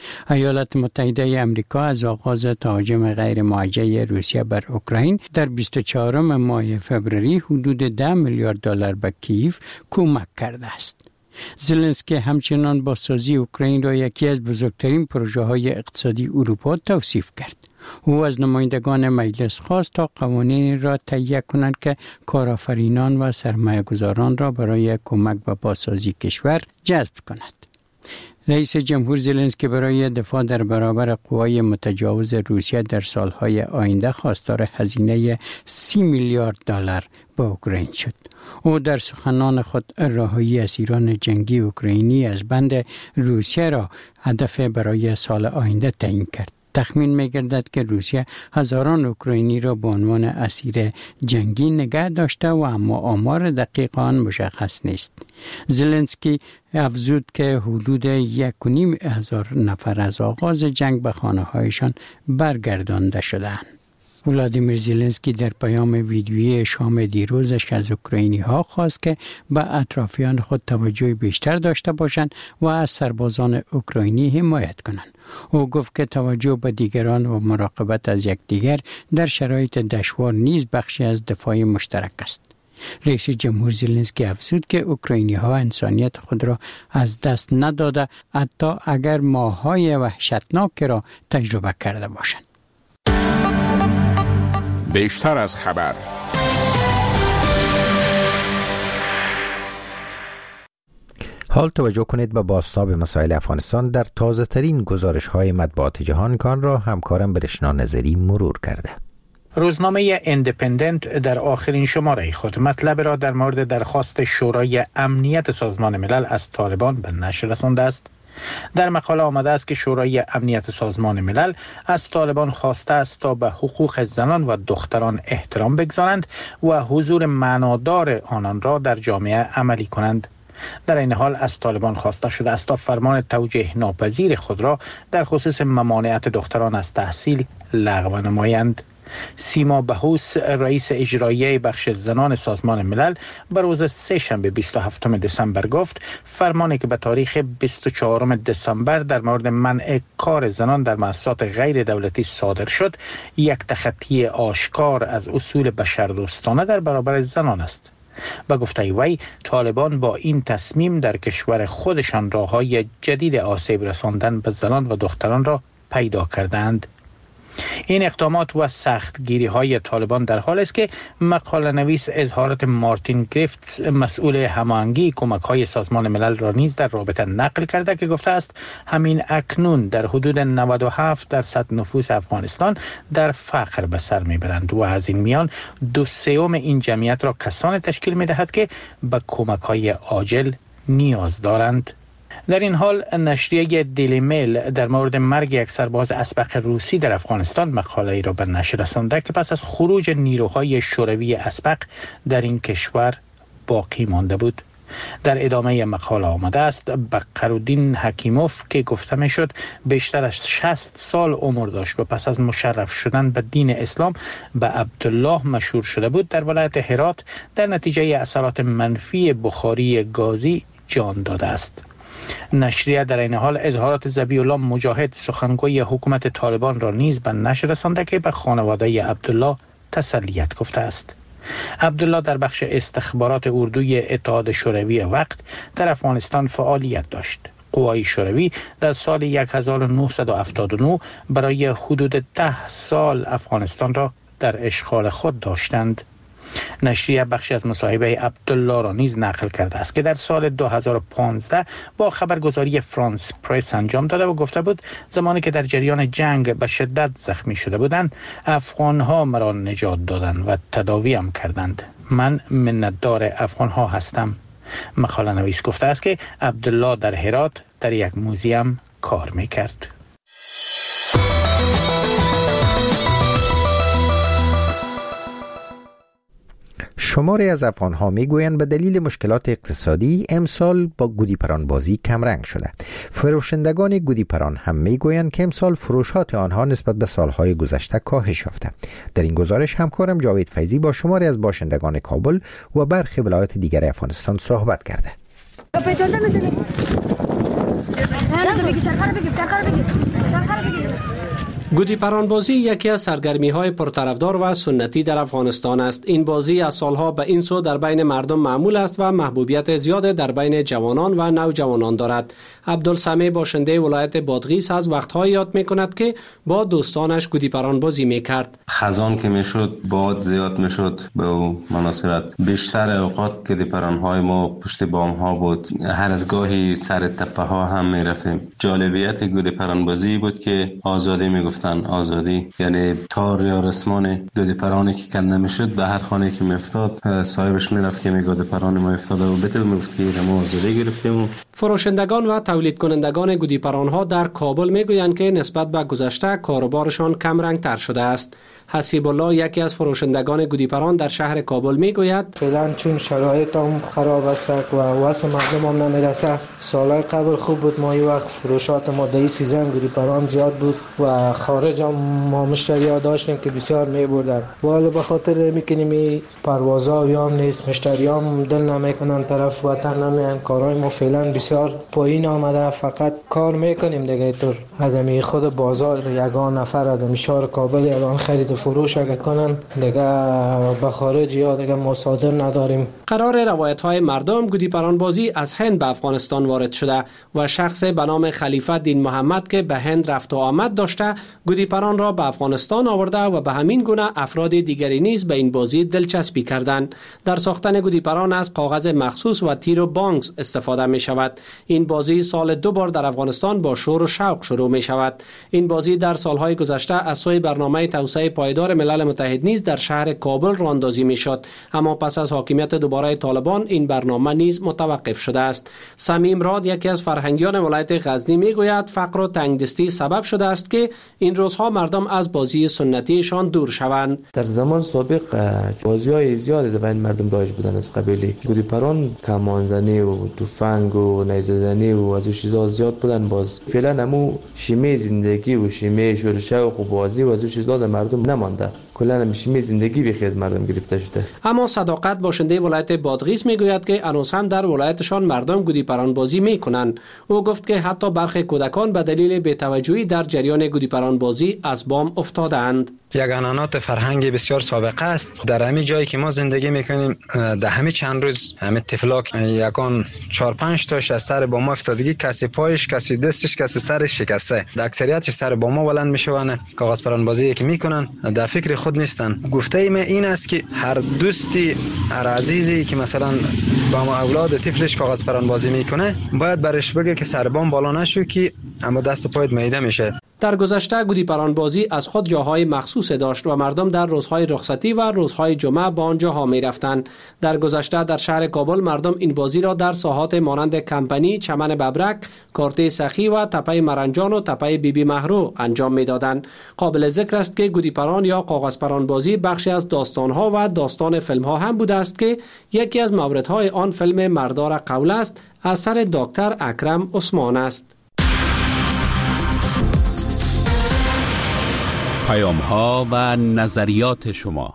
ایالات متحده آمریکا از آغاز تهاجم غیر موجه روسیه بر اوکراین در 24 ماه فوریه حدود 10 میلیارد دلار به کیف کمک کرده است. زلنسکی همچنان بازسازی اوکراین را یکی از بزرگترین پروژه های اقتصادی اروپا توصیف کرد. او از نمایندگان مجلس خواست تا قوانین را تهیه کنند که کارآفرینان و سرمایه‌گذاران را برای کمک به بازسازی کشور جذب کند. رئیس جمهور زلنسکی برای دفاع در برابر قوای متجاوز روسیه در سالهای آینده خواستار هزینه 30 میلیارد دلار به اوکراین شد. او در سخنان خود رهایی اسیران جنگی اوکراینی از بند روسیه را هدف برای سال آینده تعیین کرد. تخمین می‌گردد که روسیه هزاران اوکراینی را به عنوان اسیر جنگی نگه داشته و اما آمار دقیق آن مشخص نیست. زلنسکی افزود که حدود 1,500 نفر از آغاز جنگ به خانه‌هایشان برگردانده شدند. ولادیمیر زلنسکی در پیام ویدیویی شام دیروزش از اوکراینی‌ها خواست که به اطرافیان خود توجه بیشتر داشته باشند و از سربازان اوکراینی حمایت کنند. او گفت که توجه به دیگران و مراقبت از یکدیگر در شرایط دشوار نیز بخشی از دفاع مشترک است. رئیس جمهور زلنسکی افزود که اوکراینی‌ها انسانیت خود را از دست نداده حتی اگر ماه‌های وحشتناک را تجربه کرده باشند. بیشتر از خبر. حال توجه کنید به بازتاب مسائل افغانستان در تازه ترین گزارش های مطبوعات جهان کان را همکارم برشنا نظری مرور کرده. روزنامه اندپندنت در آخرین شماره خود مطلب را در مورد درخواست شورای امنیت سازمان ملل از طالبان به نشر رسانده است. در مقاله آمده است که شورای امنیت سازمان ملل از طالبان خواسته است تا به حقوق زنان و دختران احترام بگذارند و حضور معنادار آنان را در جامعه عملی کنند. در این حال از طالبان خواسته شده است تا فرمان توجیه ناپذیر خود را در خصوص ممانعت دختران از تحصیل لغو نمایند. سیما بهوس رئیس اجرایی بخش زنان سازمان ملل بر روز سه‌شنبه 27 دسامبر گفت فرمانی که به تاریخ 24 دسامبر در مورد منع کار زنان در مؤسسات غیر دولتی صادر شد یک تخطی آشکار از اصول بشردوستانه در برابر زنان است. به گفته وی طالبان با این تصمیم در کشور خودشان راه‌های جدید آسیب رساندن به زنان و دختران را پیدا کردند. این اقدامات و سختگیری های طالبان در حال است که مقاله نویس اظهارات مارتین گریفتس مسئول هماهنگی کمک های سازمان ملل را نیز در رابطه نقل کرده که گفته است همین اکنون در حدود 97% نفوس افغانستان در فقر به سر میبرند و از این میان 2/3 این جمعیت را کسان تشکیل میدهد که به کمک های عاجل نیاز دارند. در این حال نشریه دیلی میل در مورد مرگ یک سرباز اسبق روسی در افغانستان مقاله ای را به نشر رسانده که پس از خروج نیروهای شوروی اسبق در این کشور باقی مانده بود. در ادامه مقاله آمده است بقرالدین حکیموف که گفته می شد بیشتر از 60 سال عمر داشت و پس از مشرف شدن به دین اسلام به عبدالله مشهور شده بود در ولایت هرات در نتیجه اثرات منفی بخاری گازی جان داده است. نشریه در این حال اظهارات ذبیح الله مجاهد سخنگوی حکومت طالبان را نیز به نشر رسانده که به خانواده عبدالله تسلیت گفته است. عبدالله در بخش استخبارات اردوی اتحاد شوروی وقت در افغانستان فعالیت داشت. قوای شوروی در سال 1979 برای حدود 10 سال افغانستان را در اشغال خود داشتند. نشریه بخشی از مصاحبه عبدالله را نیز نقل کرده است که در سال 2015 با خبرگزاری فرانس پرس انجام داده و گفته بود زمانی که در جریان جنگ به شدت زخمی شده بودند افغانها مرا نجات دادند و تداویم کردند. من منتدار افغانها هستم. مقاله نویس گفته است که عبدالله در هرات در یک موزیم کار میکرد. شماری از افغان‌ها میگویند به دلیل مشکلات اقتصادی امسال با گودیپران بازی کمرنگ شده. فروشندگان گودیپران هم میگویند که امسال فروشات آنها نسبت به سالهای گذشته کاهش یافته. در این گزارش همکارم جاوید فیضی با شماری از باشندگان کابل و برخی ولایات دیگر افغانستان صحبت کرده. گودی پرانبازی یکی از سرگرمی‌های پرطرفدار و سنتی در افغانستان است. این بازی از سالها به این سو در بین مردم معمول است و محبوبیت زیاد در بین جوانان و نوجوانان دارد. عبدالسمیع باشنده ولایت بادغیس از وقت‌های یاد می‌کند که با دوستانش گودی پرانبازی می‌کرد. خزان که میشد باد زیاد میشد، به مناسبت بیشتر اوقات گودی پران‌های ما پشت بام‌ها بود. هر از گاهی سر تپه‌ها هم می‌رفتیم. جالبیت گودی پرانبازی بود که آزادی می‌گفتن. آزادی یعنی تار یا رسمان گودی پرانی که کنده میشد به هر خانه که میافتاد صاحبش میرفت که گودی پران ما افتاده و بده میگفت که ما آزادی گرفتیم. فروشندگان و تولید کنندگان گودی پران‌ها در کابل میگویند که نسبت به گذشته کاروبارشان کم رنگ تر شده است. حسیب الله یکی از فروشندگان گودی پران در شهر کابل میگوید فعلا چون شرایط هم خراب است و واسه مردم هم نمیرسه. سالهای قبل خوب بود، ما این وقت فروشات ما در این سیزن گودی پران زیاد بود و خارج هم ما مشتری ها داشتیم که بسیار میبردن. ولی به خاطر میکنیم این پروازها یا هم نیست، مشتری هم دل نمیکنن طرف وطن نمیان. کارهای ما فعلا بسیار پایین آمده، فقط کار میکنیم دیگه. طور از همین خود بازار یگان نفر از همین شهر کابل یگان خرید فروش اگه کنن دیگه به خارج یا دیگه مصادر نداریم. قرار روایت‌های مردم گودی پرانبازی از هند به افغانستان وارد شده و شخص به نام خلیفه دین محمد که به هند رفت و آمد داشته گودی پران را به افغانستان آورده و به همین گونه افراد دیگری نیز به این بازی دلچسبی کردند. در ساختن گودی پران از کاغذ مخصوص و تیر و بانگز استفاده می شود. این بازی سال 2 بار در افغانستان با شور و شوق شروع می شود. این بازی در سالهای گذشته از سوی برنامه توسعه پایدار ملل متحد نیز در شهر کابل راهاندازی می شد، اما پس از حاکمیت دوباره طالبان این برنامه نیز متوقف شده است. سمیم راد یکی از فرهنگیان ولایت غزنی می گوید فقر و تنگدستی سبب شده است که این روزها مردم از بازی سنتیشان دور شوند. در زمان سابق بازی‌های زیادی در بین مردم رایج بودن از قبیل گودی پران، کمانزنی و تفنگ و نیزه زنی و از چیزا زیاد بودن. باز فعلا همو شیمه زندگی و شیمه شور شوق و بازی و از چیزا در مردم نمانده. کلا شیمه زندگی بخی از مردم گرفته شده. اما صداقت باشنده ولایت بادغیس میگوید که هنوز هم در ولایتشان مردم گودی پران بازی میکنند. او گفت که حتی برخی کودکان به دلیل بی‌توجهی در جریان گودی پران بازی از بام افتادند. یک عنعنات فرهنگی بسیار سابقه است. در همین جایی که ما زندگی میکنیم در همین چند روز همین طفلاک یکان 4-5 تاش از سر بام افتادگی، کسی پایش، کسی دستش، کسی سرش شکسته. در اکثریت سر بام بلند میشوند، کاغذ پران بازی که میکنن در فکر خود نیستن. گفته ایم این است که هر دوستی، هر عزیزی که مثلا با ما اولاد طفلش کاغذ پران بازی میکنه باید برش بگه که سر بام بالا نشو که اما دست پایت میده میشه. در گذشته گودی پران بازی از خود جاهای مخصوص داشت و مردم در روزهای رخصتی و روزهای جمعه به آنجاها می رفتند. در گذشته در شهر کابل مردم این بازی را در ساحات مانند کمپنی، چمن ببرک، کارته سخی و تپه مرنجان و تپه بیبی مهرو انجام می دادند. قابل ذکر است که گودی پران یا کاغذ پران بازی بخشی از داستانها و داستان فیلمها هم بوده است که یکی از موردهای آن فیلم مردار قول است اثر دکتر اکرم عثمان است. پیام‌ها و نظریات شما.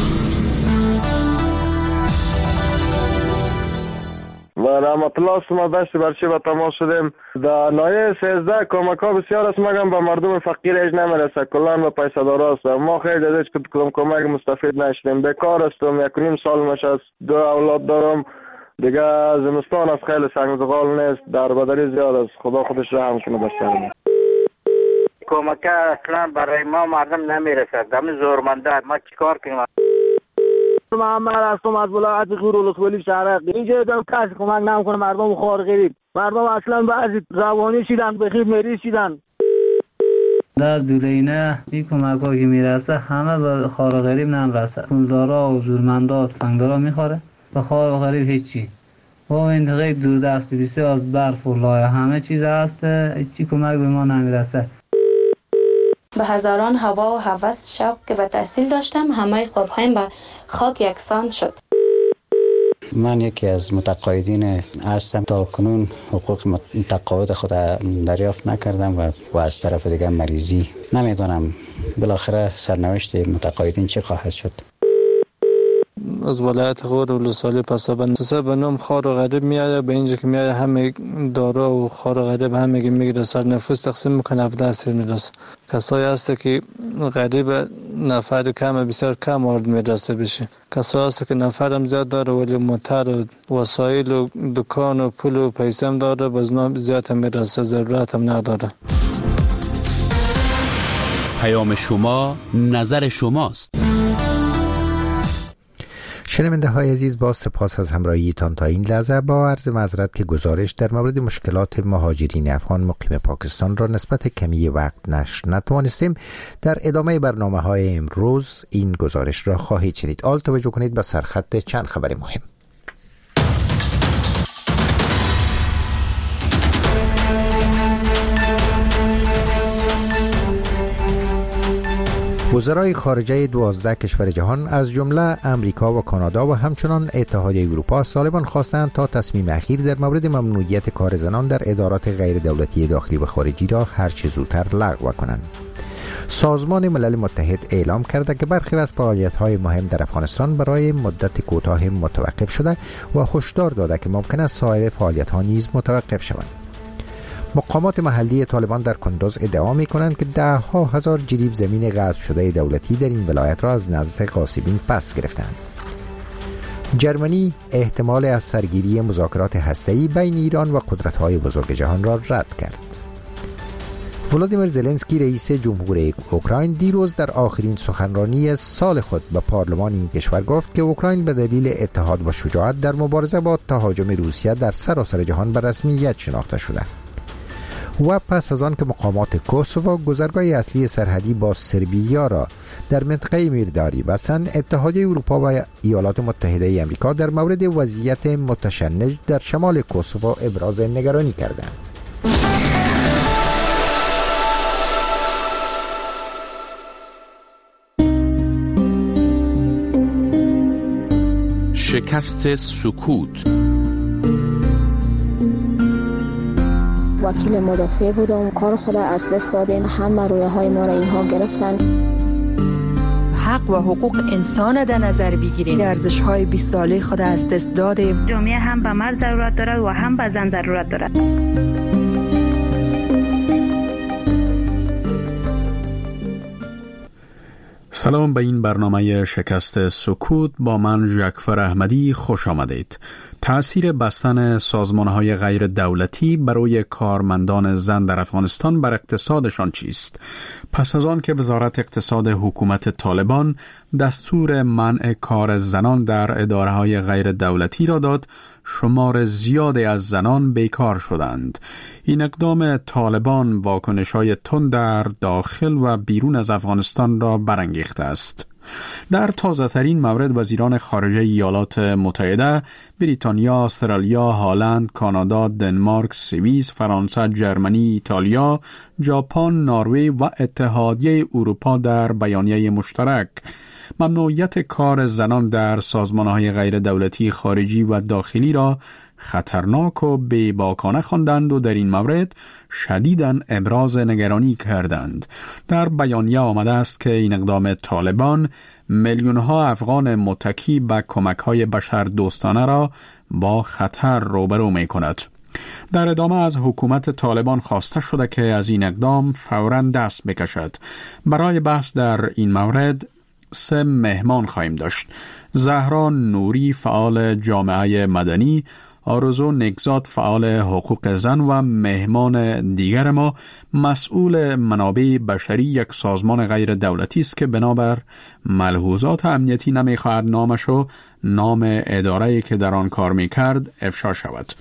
و رحمت الله ما داشت برچه به تماس شدیم. در نایه 13 کمک ها بسیار است، مگم به مردم فقیر ایج نمیرسه، کلان به پیسه دار است. ما خیلی از کمک مستفید نشدیم. بیکار هستم، 1.5 سال مش است، 2 اولاد دارم دیگه. زمستان است، خیلی سنگزغال نیست، در بدری زیاد است. خدا خودش رحم کنه بسیار. کمک اصلا برای ما مردم نمیرسد. دم زورمنده ما چیکار کنیم؟ محمد هستم از ولایت غور ولسوالی شهر. اینجا دم کسی کمک نمیکنه، مردم خوار غریب. مردم اصلا بعضی روانی شدن، بخیر مریض شدن. در دولینه این کمک ها که میرسه همه به خوار غریب نمیرسه. پولدارا و زورمندا و تفنگدارا میخوره، به خوار غریب هیچی. با این دقیق دور دستی بسیار از برف و لایه همه چیز هست، هیچی کمک به ما نمیرسه. به هزاران هوا و هوس شوق که به تحصیل داشتم، همه خوابهایم به خاک یکسان شد. من یکی از متقاعدین هستم. تا کنون حقوق متقاعد خود دریافت نکردم و از طرف دیگه مریضی. نمیدونم بالاخره سرنوشت متقاعدین چه خواهد شد. از ولایت غور ولسوالی پسابند. سه به نام خار و غریب میاد به اینجا که میاد همه دارا و خار و غریب همه که میگیره سر نفوس تقسیم میکنه 17 اسیر میرسه. کسایی هست که غریب نفر کم بسیار کم وارد میرسه بشه. کسایی هست که نفر هم زیاد داره ولی موتر و وسایل و دکان و پول و پیسه هم داره بازم زیاد هم میرسه ضرورت هم نداره. پیام شما نظر شماست. شنونده های عزیز با سپاس از همراهیتان تا این لحظه با عرض معذرت که گزارش در مورد مشکلات مهاجرین افغان مقیم پاکستان را نسبت کمی وقت نشر نتوانستیم. در ادامه برنامه های امروز این گزارش را خواهید شنید. آل توجه کنید به سرخط چند خبر مهم. وزرای خارجه 12 کشور جهان از جمله امریکا و کانادا و همچنان اتحادیه اروپا از طالبان خواستند تا تصمیم اخیر در مورد ممنوعیت کار زنان در ادارات غیر دولتی داخلی و خارجی را هر چه زودتر لغو کنند. سازمان ملل متحد اعلام کرده که برخی از فعالیت‌های مهم در افغانستان برای مدت کوتاه متوقف شده و هشدار داده که ممکن است سایر فعالیت‌ها نیز متوقف شوند. مقامات محلی طالبان در کندوز ادعا می‌کنند که ده‌ها هزار جریب زمین غصب شده دولتی در این ولایت را از نزد غاصبین پس گرفتند. جرمنی احتمال از سرگیری مذاکرات هسته‌ای بین ایران و قدرت‌های بزرگ جهان را رد کرد. ولادیمیر زلنسکی رئیس جمهور اوکراین دیروز در آخرین سخنرانی سال خود به پارلمان این کشور گفت که اوکراین به دلیل اتحاد و شجاعت در مبارزه با تهاجم روسیه در سراسر جهان به رسمیت شناخته شده. و پس از آن که مقامات کوسوو گذرگاه اصلی سرحدی با سربیا را در منطقه میرداری بستند، اتحادیه اروپا و ایالات متحده آمریکا در مورد وضعیت متشنج در شمال کوسوو ابراز نگرانی کردند. شکست سکوت. وکیل مدافع بودم، کار خود از دست دادیم، همه رویاهای ما را اینها گرفتن. حق و حقوق انسان در نظر بگیریم، ارزش‌های 20 ساله خود از دست دادیم. جامعه هم به مرد ضرورت دارد و هم به زن ضرورت دارد. سلام به این برنامه شکست سکوت. با من ژکفر احمدی خوش آمدید. تأثیر بستن سازمان‌های غیر دولتی برای کارمندان زن در افغانستان بر اقتصادشان چیست؟ پس از آن که وزارت اقتصاد حکومت طالبان دستور منع کار زنان در اداره‌های غیر دولتی را داد، شمار زیادی از زنان بیکار شدند. این اقدام طالبان واکنش‌های تند در داخل و بیرون از افغانستان را برانگیخته است. در تازه‌ترین مورد وزیران خارجه ایالات متحده، بریتانیا، استرالیا، هلند، کانادا، دنمارک، سوئیس، فرانسه، جرمنی، ایتالیا، ژاپن، نروژ و اتحادیه اروپا در بیانیه مشترک ممنوعیت کار زنان در سازمان‌های غیر دولتی خارجی و داخلی را خطرناک و بی‌باکانه خواندند و در این مورد شدیداً ابراز نگرانی کردند. در بیانیه آمده است که این اقدام طالبان میلیون‌ها افغان متکی به کمک‌های بشردوستانه را با خطر روبرو می‌کند. در ادامه از حکومت طالبان خواسته شده که از این اقدام فوراً دست بکشد. برای بحث در این مورد 3 مهمان خواهیم داشت: زهرا نوری، فعال جامعه مدنی، آرزو نگزاد، فعال حقوق زن و مهمان دیگر ما مسئول منابع بشری یک سازمان غیر دولتی است که بنابر ملحوظات امنیتی نمی‌خواهد نامش و نام اداره‌ای که در آن کار می‌کرد افشا شود.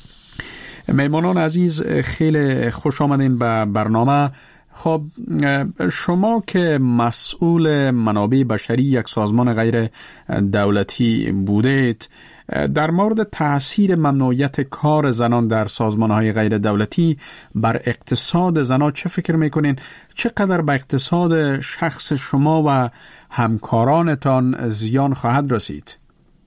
مهمانان عزیز، خیلی خوش آمدین به برنامه. خب شما که مسئول منابع بشری یک سازمان غیر دولتی بودید، در مورد تأثیر ممنوعیت کار زنان در سازمان‌های غیر دولتی بر اقتصاد زنان چه فکر می‌کنین؟ چقدر به اقتصاد شخص شما و همکارانتان زیان خواهد رسید؟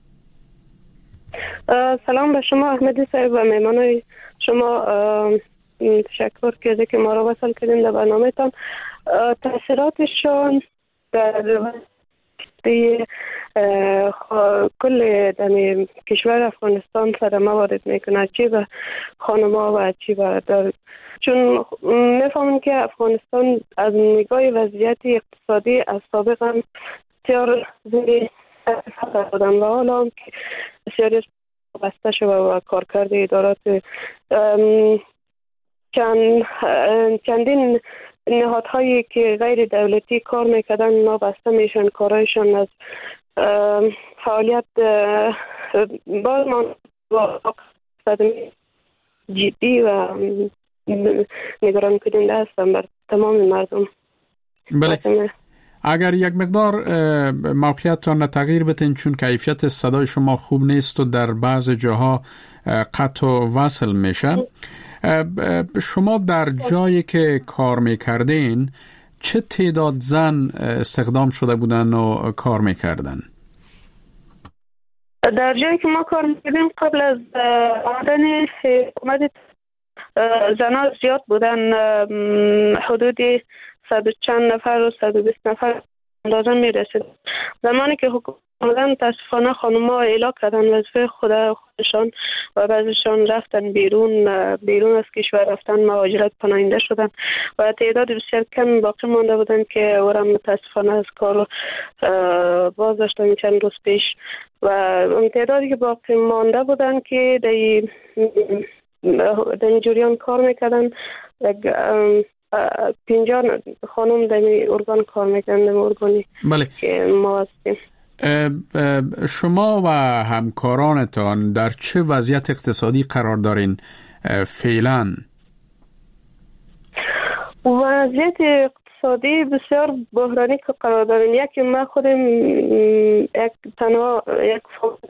سلام به شما احمدی صاحب و مهمانای شما. تشکر که ما را وصل کردین در برنامه‌تان. تأثیراتشان در کل کشور افغانستان صدمه وارد میکنه، چی به خانم‌ها و چی به چون میفهمیم که افغانستان از نگاه وضعیت اقتصادی از سابق هم بسیار زیر خطر بودن و حالا هم که بسیاری بسته شده و کارکرد ادارات چندین نهادهایی که غیر دولتی کار میکردن اینا بسته میشن، کارایشان از فعالیت باز من جدی و نگران کننده هستم بر تمام مردم. بله، اگر یک مقدار موقعیتتان تغییر بتین چون کیفیت صدای شما خوب نیست و در بعض جاها قطع و وصل میشه. شما در جایی که کار میکردین چه تعداد زن استخدام شده بودن و کار میکردن؟ در جایی که ما کار میکردیم قبل از آمدن حکومت زنان زیاد بودن، حدود 100 چند نفر و 120 نفر اندازه میرسید. زمانی که حکومت آمدن متاسفانه خانم‌ها اعلا کردن وظیفه خودشان و بعضیشان رفتن بیرون از کشور، رفتن مهاجرت پناهنده شدن و تعداد بسیار کم باقی مانده بودن که اونم متاسفانه از کار باز داشتن چند روز پیش و اون تعدادی که باقی مانده بودن که در جریان کار میکردن 50 خانم در ارگان کار میکردن، در ارگانی بله. که ما هستیم. شما و همکارانتان در چه وضعیت اقتصادی قرار دارین فعلا؟ وضعیت اقتصادی بسیار بحرانی که قرار داریم. یکی ما خودم یک تنها یک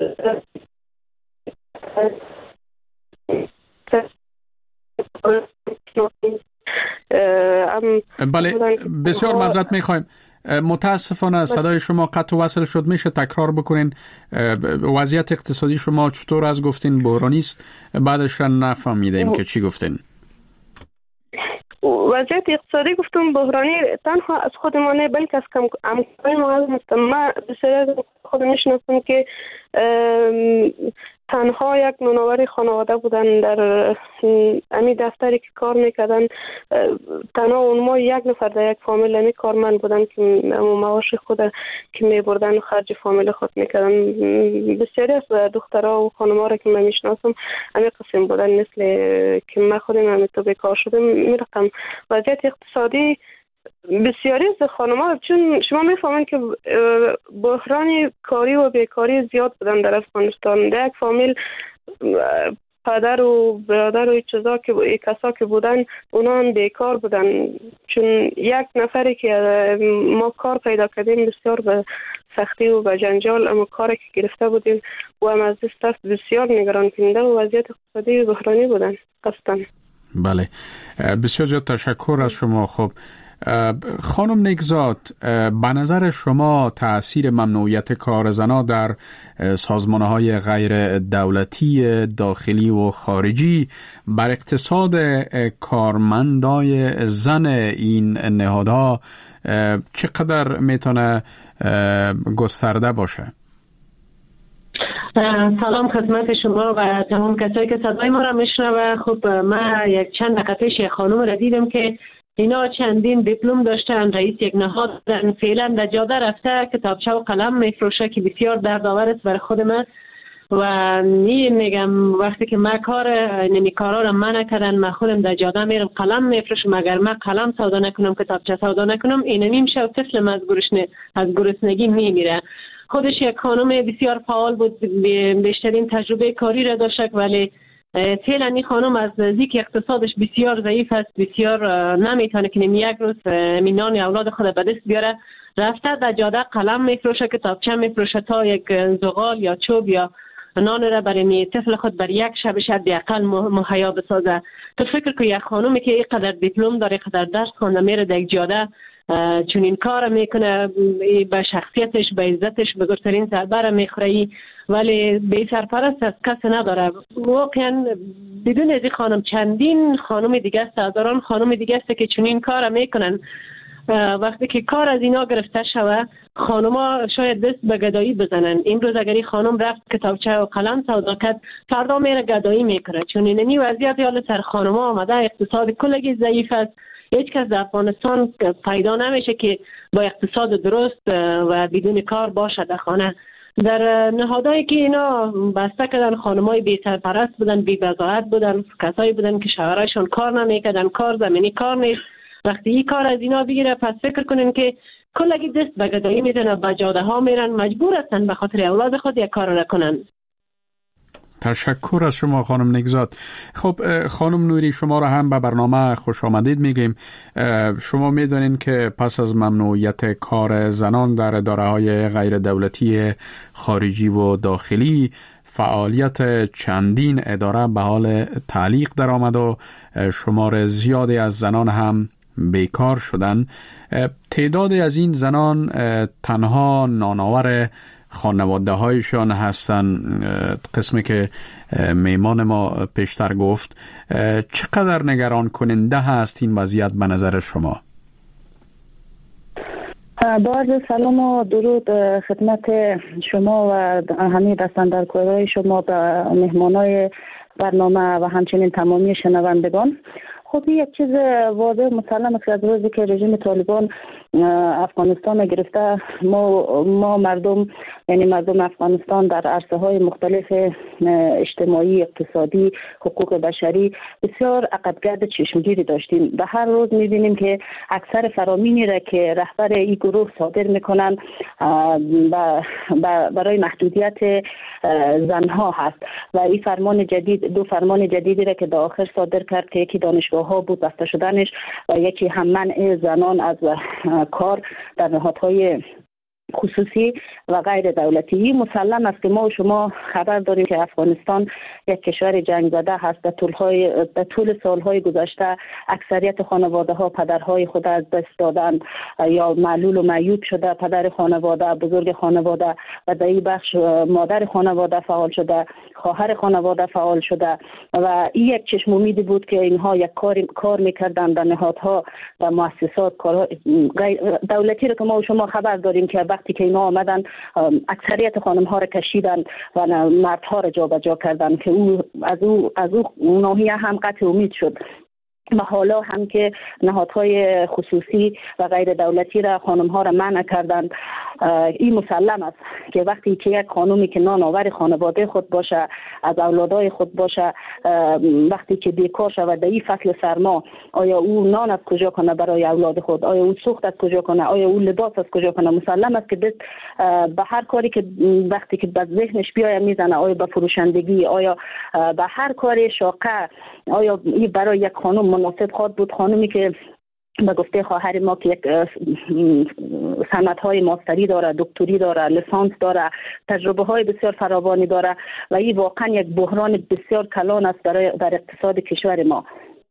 بله، بسیار معذرت میخوایم، متاسفانه صدای شما قطع و وصل شد. میشه تکرار بکنین وضعیت اقتصادی شما چطور از گفتین بحرانی است؟ بعدش نفهمیدیم که چی گفتین. وضعیت اقتصادی گفتم بحرانی تنها از خودمانه بلکه از همکارای ما هستم. من بسیار خودم میشناسم که تنها یک نونآور خانواده بودن در امی دفتری که کار میکردن، تنها اونما یک نفر در یک فامیل امی کارمند بودن که معاش خود که میبردن و خرج فامیل خود میکردن. بسیاری از دخترها و خانم‌ها را که من میشناسم امی قسم بودن، مثل که من خودم امی تو بیکار شدم میرفتم. وضعیت اقتصادی بسیاری از خانم‌ها، چون شما میفهمین که بحران کاری و بیکاری زیاد بودن در افغانستان. در یک فامیل پدر و برادر و چیزا که کسا که بودن اونا هم بیکار بودن، چون یک نفری که ما کار پیدا کردیم بسیار به سختی و به جنجال، اما کاری که گرفته بودیم و هم از دست بسیار نگران کننده و وضعیت اقتصادی بحرانی بودن قصداً. بله، بسیار زیاد تشکر از شما. خب خانم نگزاد، به نظر شما تأثیر ممنوعیت کار زنها در سازمان‌های غیر دولتی داخلی و خارجی بر اقتصاد کارمندای زن این نهادها چقدر میتونه گسترده باشه؟ سلام خدمت شما و تمام کسایی که صدای ما را میشنوه. خب من یک چند دقیقه پیش یک خانم را دیدم که اینا چندین دیپلم داشتن، رئیس یک نهاد فعلا در جاده رفته کتابچه و قلم میفروشه که بسیار دردآور است برای خود من و میگم وقتی که من کارا را منع کردن، من خودم در جاده میرم قلم میفروشم. اگر من قلم سودا نکنم، کتابچه سودا نکنم، اینمی میشه و طفلم از گرسنگی میمیره. خودش یک خانم بسیار فعال بود، بیشترین تجربه کاری را داشت، ولی فعلا این خانم از نزدیک اقتصادش بسیار ضعیف است، بسیار نمیتونه که یک روز مینان اولاد خود به دست بیاره. رفته در جاده قلم میفروشه، کتابچه میفروشه تا یک زغال یا چوب یا نان را برای طفل خود بر یک شب حداقل مهیا بسازه. تو فکر که یک خانومی که اینقدر دیپلم داره، اینقدر درس خونده، میره در جاده چون این کار میکنه، به شخصیتش، به عزتش بزرگترین ضربه را میخوره، ولی بی سرپرست از کس نداره. واقعا بدون از این خانم چندین خانم دیگه است، هزاران خانم دیگه است که چون این کار میکنن وقتی که کار از اینا گرفته شوه خانوما شاید دست به گدایی بزنن. امروز اگر این خانم رفت کتابچه و قلم سودا کرد فردا میره گدایی میکنه، چون این وضعیت حال سر خانوما آمده. اقتصاد کلگی ضعیف است. هیچ کس در افغانستان پیدا نمیشه که با اقتصاد درست و بدون کار باشه در خانه. در نهادهایی که اینا بسته کردن خانمای بی سرپرست بودن، بی بضاعت بودن، کسایی بودن که شوهرشون کار نمیکردن، کار زمینی کار نیست. وقتی این کار از اینا بگیره پس فکر کنین که کلگی دست به گدایی میزنن، به جاده ها میرن، مجبور هستن به خاطر اولاد خود یک کار نکنن. تشکر از شما خانم نگزاد. خب خانم نوری، شما را هم به برنامه خوش آمدید میگیم. شما میدونین که پس از ممنوعیت کار زنان در اداره‌های غیر دولتی خارجی و داخلی، فعالیت چندین اداره به حال تعلیق در آمد و شمار زیادی از زنان هم بیکار شدن. تعدادی از این زنان تنها نانآور خانواده هایشان هستن، قسمی که میمان ما پیشتر گفت. چقدر نگران کننده هست این وضعیت به نظر شما؟ با عرض سلام و درود خدمت شما و همه دستاندرکارهای شما و مهمانای برنامه و همچنین تمامی شنوندگان. خب یک چیز واضح مسلم است که از روزی که رژیم طالبان افغانستان گرفته ما مردم، یعنی مردم افغانستان در عرصه‌های مختلف اجتماعی، اقتصادی، حقوق بشری بسیار عقبگرد چشمگیری داشتیم. به هر روز می‌بینیم که اکثر فرامینی را که رهبر این گروه صادر می‌کنند برای محدودیت زنها هست و این فرمان جدید، دو فرمان جدیدی را که در آخر صادر کرد که یکی دانشگاه‌ها بود بسته شدنش و یکی هم منع زنان از کار در نهادهای خصوصی و غیر دولتی. مسلم است که ما و شما خبر داریم که افغانستان یک کشور جنگ زده هست. در طول سالهای گذشته اکثریت خانواده ها پدرهای خود از دست دادن یا معلول و معیوب شده. پدر خانواده، بزرگ خانواده و در این بخش مادر خانواده فعال شده، خواهر خانواده فعال شده و این یک چشم امیدی بود که اینها یک کار میکردن در نهادها و مؤسسات غیر دولتی رو که ما و شما خبر داریم که وقتی که اینا آمدن اکثریت خانم ها رو کشیدن و مردها رو جابجا کردن که از او ناحیه هم قطع امید شد. و حالا هم که نهادهای خصوصی و غیر دولتی را خانم ها را منع کردند. این مسلم است که وقتی که یک خانومی که نانآور خانواده خود باشه، از اولادای خود باشه، وقتی که بیکار شود در این فصل سرما، آیا او نان از کجا کنه برای اولاد خود؟ آیا او سوخت از کجا کنه؟ آیا او لباس از کجا کنه؟ مسلم است که به هر کاری که وقتی که به ذهنش بیاید میزنه، آیا به فروشندگی، آیا به هر کاری شاقه، آیا این برای یک خانم مناسب خواهد بود؟ خانومی که به گفته خواهر ما که یک سندهای ماستری داره، دکتری داره، لیسانس داره، تجربه های بسیار فراوانی داره و این واقعا یک بحران بسیار کلان است در اقتصاد کشور ما.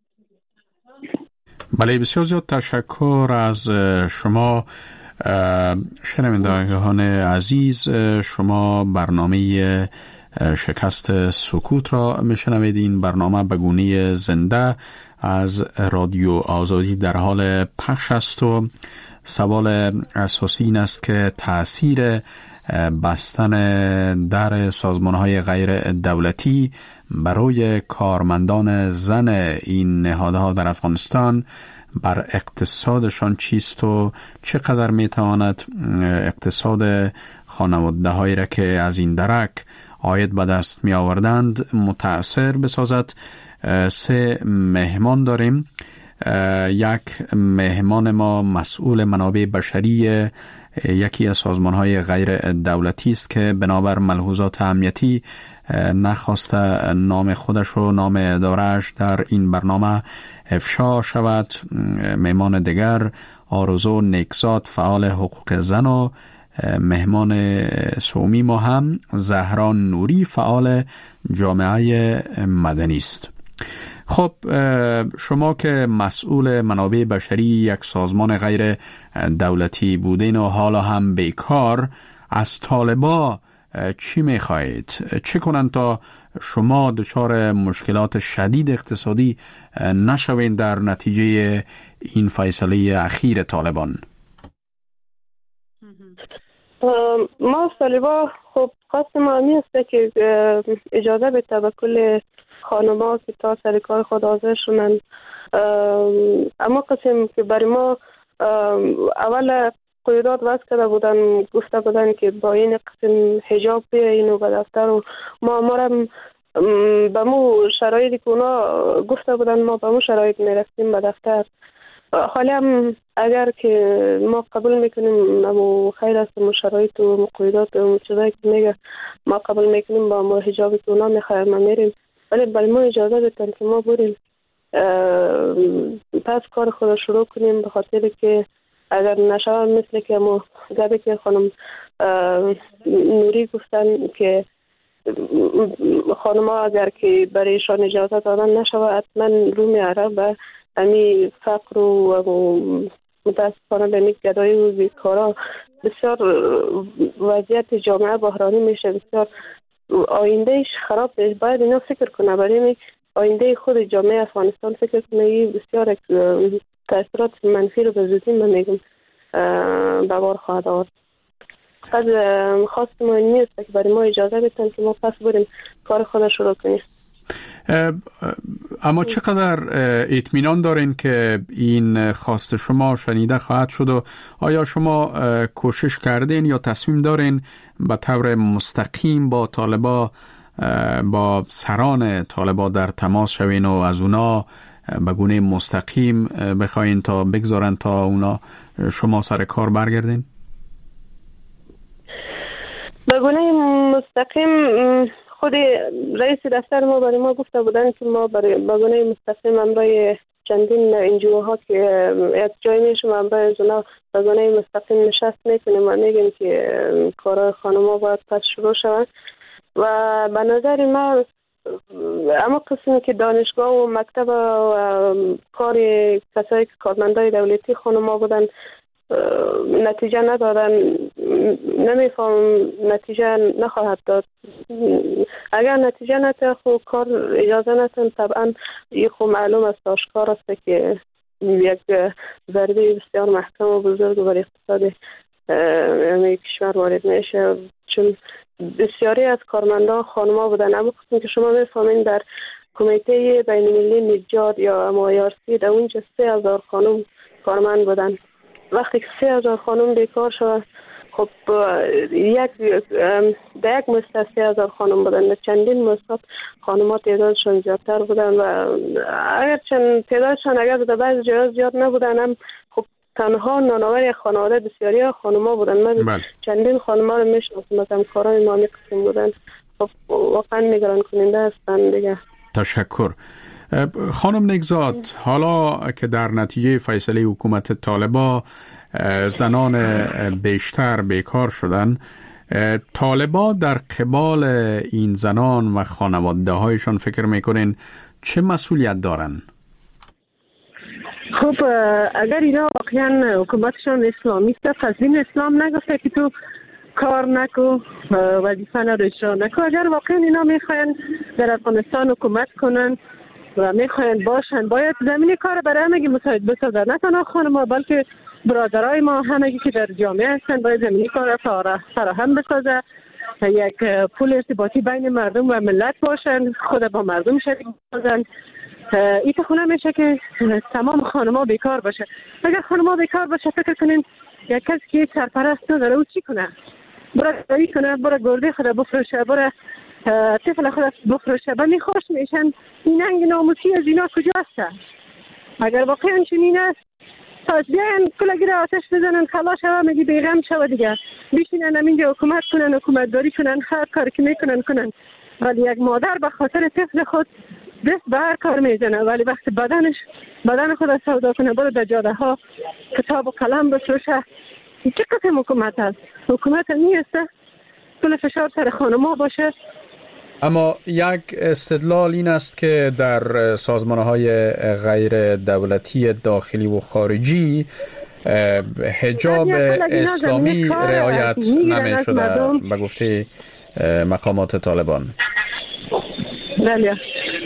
بله، بسیار زیاد تشکر از شما شنوندگان عزیز. شما برنامه شکست سکوت را میشنوید. این برنامه به گونه زنده از رادیو آزادی در حال پخش است و سوال اساسی این است که تأثیر بستن در سازمان‌های غیر دولتی برای کارمندان زن این نهادها در افغانستان بر اقتصادشان چیست و چقدر میتواند اقتصاد خانواده‌هایی را که از این درک عاید به دست می آوردند متأثر بسازد. 3 مهمان داریم. یک مهمان ما مسئول منابع بشری یکی از سازمان‌های غیر دولتی است که بنابر ملحوظات امنیتی نخواسته نام خودش و نام ادارهش در این برنامه افشا شود. مهمان دیگر آرزو نگزاد، فعال حقوق زن، و مهمان سومی ما هم زهران نوری، فعال جامعه مدنی است. خب شما که مسئول منابع بشری یک سازمان غیر دولتی بودین و حالا هم بیکار، از طالبا چی میخواهید؟ چه کنند تا شما دچار مشکلات شدید اقتصادی نشوین در نتیجه این فیصله اخیر طالبان؟ ما طالبا خب خواست ما همی است که اجازه بده به کل خانم‌ها که تا سر کار خود حاضر شدن. اما قسم که برای ما اول قیودات وضع کرده بودن، گفته بودن که با این قسم حجاب بیاین و به دفتر و ما را به مو شرایطی که اونا گفته بودن ما به مو شرایط میرفتیم به دفتر. حالا هم اگر که ما قبول میکنیم اما خیر است مو شرایط و قیودات و چیزایی که میگه ما قبول میکنیم با مو حجابی که اونا میخوایم ما میریم، ولی برای ما اجازه بدن که ما بریم پس کار خود شروع کنیم، به خاطر که اگر نشود مثل که ما گبه که خانم نوری گفتن که خانم ها اگر که برایشان اجازه دادن نشود حتما رومی عرب و امی فقر و متاسفانه به نیک گدایی و بیکارا بسیار وضعیت جامعه بحرانی میشه، بسیار آیندهش خراب میشه. باید اینا فکر کنه، برای آینده خود جامعه افغانستان فکر کنه. بسیار تأثیرات منفی رو به زودی من میگم به بار خواهد آورد. پس خواست ما نیست که برای ما اجازه بدن که ما پس بریم کار خود شروع کنیم. اما چقدر اطمینان دارین که این خواست شما شنیده خواهد شد و آیا شما کوشش کردین یا تصمیم دارین به طور مستقیم با طالبا، با سران طالبا در تماس شوین و از اونا به گونه مستقیم بخواین تا بگذارن تا اونا شما سر کار برگردین؟ به گونه مستقیم خود رئیس دفتر ما برای ما گفته بودن که ما به گونه مستقیم امرای چندین انجیوها که یک جای میشم امرای از اونا به گونه مستقیم نشست میکنیم و میگیم که کارهای خانم‌ها باید پس شروع شود. و به نظر من اما قسمی که دانشگاه و مکتب و کار کسایی که کارمندای دولتی خانم‌ها بودن نتیجه ندادن، نمیفهم نتیجه نخواهد داد. اگر نتیجه نده خب کار اجازه ندن، طبعا این خب معلوم است، آشکار است که یک ضربه بسیار محکم و بزرگ بر اقتصاد کشور وارد میشه، چون بسیاری از کارمندان خانم‌ها بودن. اما که شما میفهمین در کمیته بین‌المللی نجات یا MIRC در اونجا 3000 خانم کارمند بودن. وقتی که 3000 خانم بیکار شد، خب در یک مستر 3000 خانم بودن، در چندین مستر خانم‌ها تعدادشان زیادتر بودن و اگر چند تعدادشان اگر در بعض جاها زیاد نبودن هم خب تنها نانآور خانواده بسیاری خانم‌ها بودن. من چندین خانم‌ها رو میشناسم، مثلا کارای مامی قسم بودن. خب واقعا نگران کننده هستن دیگه. تشکر. خانم نگزاد، حالا که در نتیجه فیصله حکومت طالبا زنان بیشتر بیکار شدن، طالبا در قبال این زنان و خانواده هایشان فکر میکنین چه مسئولیت دارن؟ خب اگر اینا واقعا حکومتشان اسلامی است، تسلیم اسلام نگفته که تو کار نکو، وظیفه رو اجرا نکو. اگر واقعا اینا میخواین در افغانستان حکومت کنن و میخواین باشن، باید زمین کار برای همگی مساعد بسازن، نه تنها خانم‌ها بلکه برادرای ما همگی که در جامعه هستن باید زمینی کار فراهم بسازه، یک پول ارتباطی بین مردم و ملت باشن، خود با مردم شریک باشن. این تو خونه میشه که تمام خانم‌ها بیکار باشه. اگر خانم‌ها بیکار باشه فکر کنین یک کسی که سرپرست نداره او چی کنه؟ برای دایی کنه، برای گرده خود بفروشه، برای طفل خود بفروشه، بمی خوش میشن. این انگ ناموسی از اینا کجا هست؟ اگر واقعا چنین است تا بیاین کلگیر آتش بزنن خلاص شوه، میگی بیغم شوه دیگه، بیشینن همینجا حکومت کنن، حکومتداری کنن، هر کاری که میکنن کنن. ولی یک مادر به خاطر طفل خود دست به هر کار میزنه، ولی وقتی بدن خود سودا کنه، برو در جاده ها کتاب و قلم بفروشه. چه قسم حکومت هست؟ حکومت نیست کل فشار سر خانم‌ها باشه. اما یک استدلال این است که در سازمان‌های غیر دولتی داخلی و خارجی حجاب اسلامی رعایت نمی‌شده به گفته مقامات طالبان. بله. خب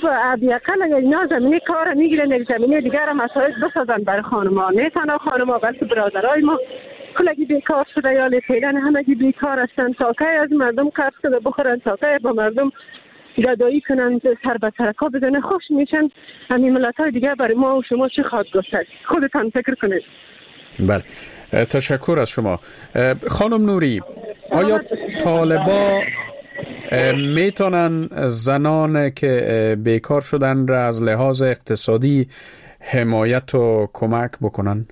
خب حداقل اگر اینا زمینه کار میگیرن، یک زمینه دیگر هم مساعد بسازن برای خانم‌ها، نه تنها خانم‌ها بلکه برادرای ما کلگی بیکار شده یا فعلا همگی بیکار هستن. ساکه از مردم قرض کرده بخورن، ساکه با مردم گدایی کنن، سر به سرکا بزنن، خوش میشن. همین ملت‌های دیگه برای ما و شما چی خواهد گفتن؟ خودتان فکر کنید. بله، تشکر از شما. خانم نوری، آیا طالبا میتونن زنان که بیکار شدن را از لحاظ اقتصادی حمایت و کمک بکنن؟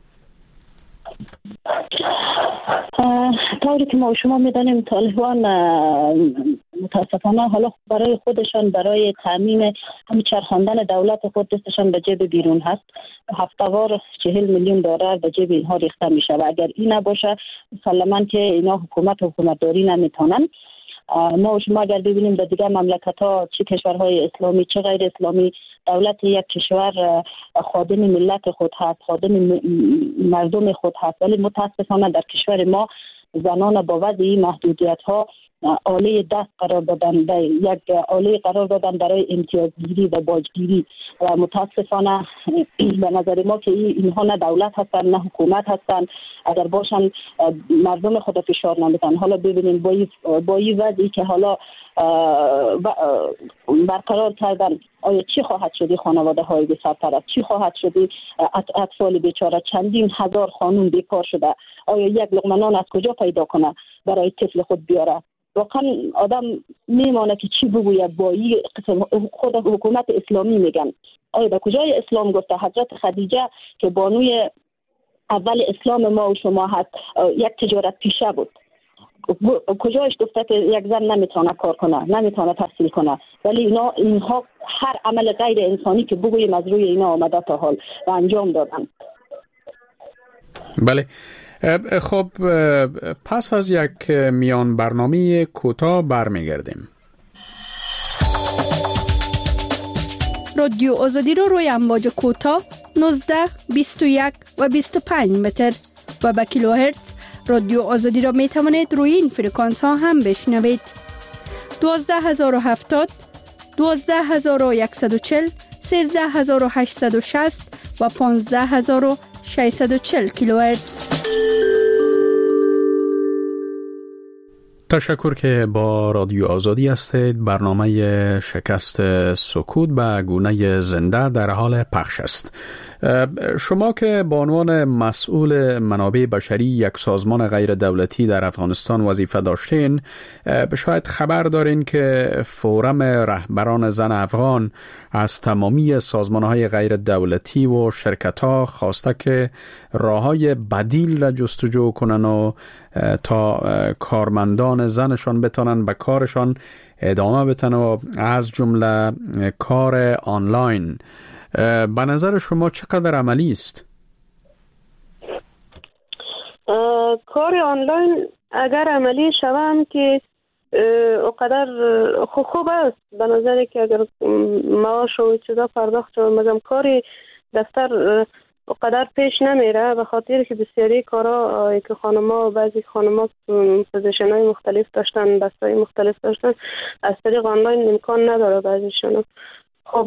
طوری که ما شما میدانیم طالبان متاسفانه حالا برای خودشان، برای تامین همین چرخاندن دولت خود دستشان به جیب بیرون هست. هفته‌وار 40 میلیون دلار به جیب اینها ریخته میشه و اگر این نباشه مسلماً که اینا حکومتداری نمیتونن. ما و شما اگر ببینیم در دیگر مملکت‌ها، چه کشورهای اسلامی چه غیر اسلامی، دولت یک کشور خادم ملت خود هست، خادم مردم خود هست، ولی متاسفانه در کشور ما زنان با وضع این محدودیت‌ها آله دست قرار دادن، یک آله قرار دادن برای امتیازگیری و باجگیری و متاسفانه به نظر ما که اینها نه دولت هستن نه حکومت هستن. اگر باشن مردم خود فشار نمیدن. حالا ببینیم با این وضعی که حالا برقرار کردن، آیا چی خواهد شدی خانواده های بی سرپرست؟ چی خواهد شدی اطفال بیچاره؟ چندین هزار خانم بیکار شده. آیا یک لقمه نان از کجا پیدا کنه برای طفل خود بیاره؟ واقعا آدم میمانه که چی بگوید. با این خود حکومت اسلامی میگن. آیا به کجای اسلام گفته؟ حضرت خدیجه که بانوی اول اسلام ما و شما هست، یک تجارت پیشه بود. کجایش گفته که یک زن نمیتونه کار کنه، نمیتونه تحصیل کنه؟ ولی اینها هر عمل غیر انسانی که بگوییم از روی اینا آمده تا حال و انجام دادن. بله. خب پس از یک میان برنامه کوتاه برمیگردیم. رادیو آزادی رو روی امواج کوتاه 19, 21 و 25 متر و با کیلوهرتز رادیو آزادی را می توانید روی این فرکانس ها هم بشنوید. 12070 12140 13860 و 15640 کیلوهرتز. تشکر که با رادیو آزادی هستید. برنامه شکست سکوت به گونه زنده در حال پخش است. شما که به عنوان مسئول منابع بشری یک سازمان غیر دولتی در افغانستان وظیفه داشتین، شاید خبر دارین که فورم رهبران زن افغان از تمامی سازمان‌های غیر دولتی و شرکت‌ها خواسته که راه‌های بدیل را جستجو کنن و تا کارمندان زنشان بتونن به کارشان ادامه بدن و از جمله کار آنلاین. به نظر شما چقدر عملی است؟ کار آنلاین اگر عملی شوم که اقدر خوب است. به نظری که اگر معاش و چیزا پرداخت شد، مگم کاری دفتر اقدر پیش نمیره، به خاطر که بسیاری کارا که خانما، بعضی خانما پوزیشن های مختلف داشتن، بستای مختلف داشتن، از طریق آنلاین امکان نداره بعضیشون. خب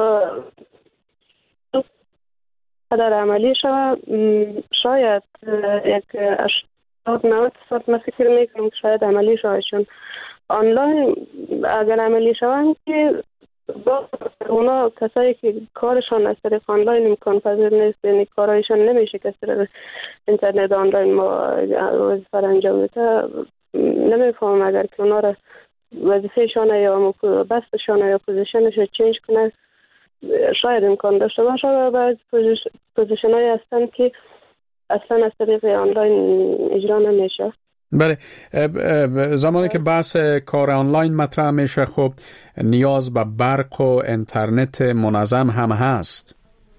قدر عملی شود شاید یک 80-90% من فکر میکنم که شاید عملی شود، چون آنلاین اگر عملی شود که با اونا کسایی که کارشان از طریق آنلاین امکان پذیر نیست، یعنی کارایشان نمیشه که از طریق اینترنت آنلاین ما وظیفه انجام بده. نمیفهم اگر که اونا را وظیفهشان یا بستشان یا پوزیشنش رو چینج کنه، شاید امکان داشته باشه. و بعض پوزیشن های هستن که اصلا از طریق آنلاین اجرا نمیشه. بله، زمانی که بحث کار آنلاین مطرح میشه، خب نیاز به برق و اینترنت منظم هم هست.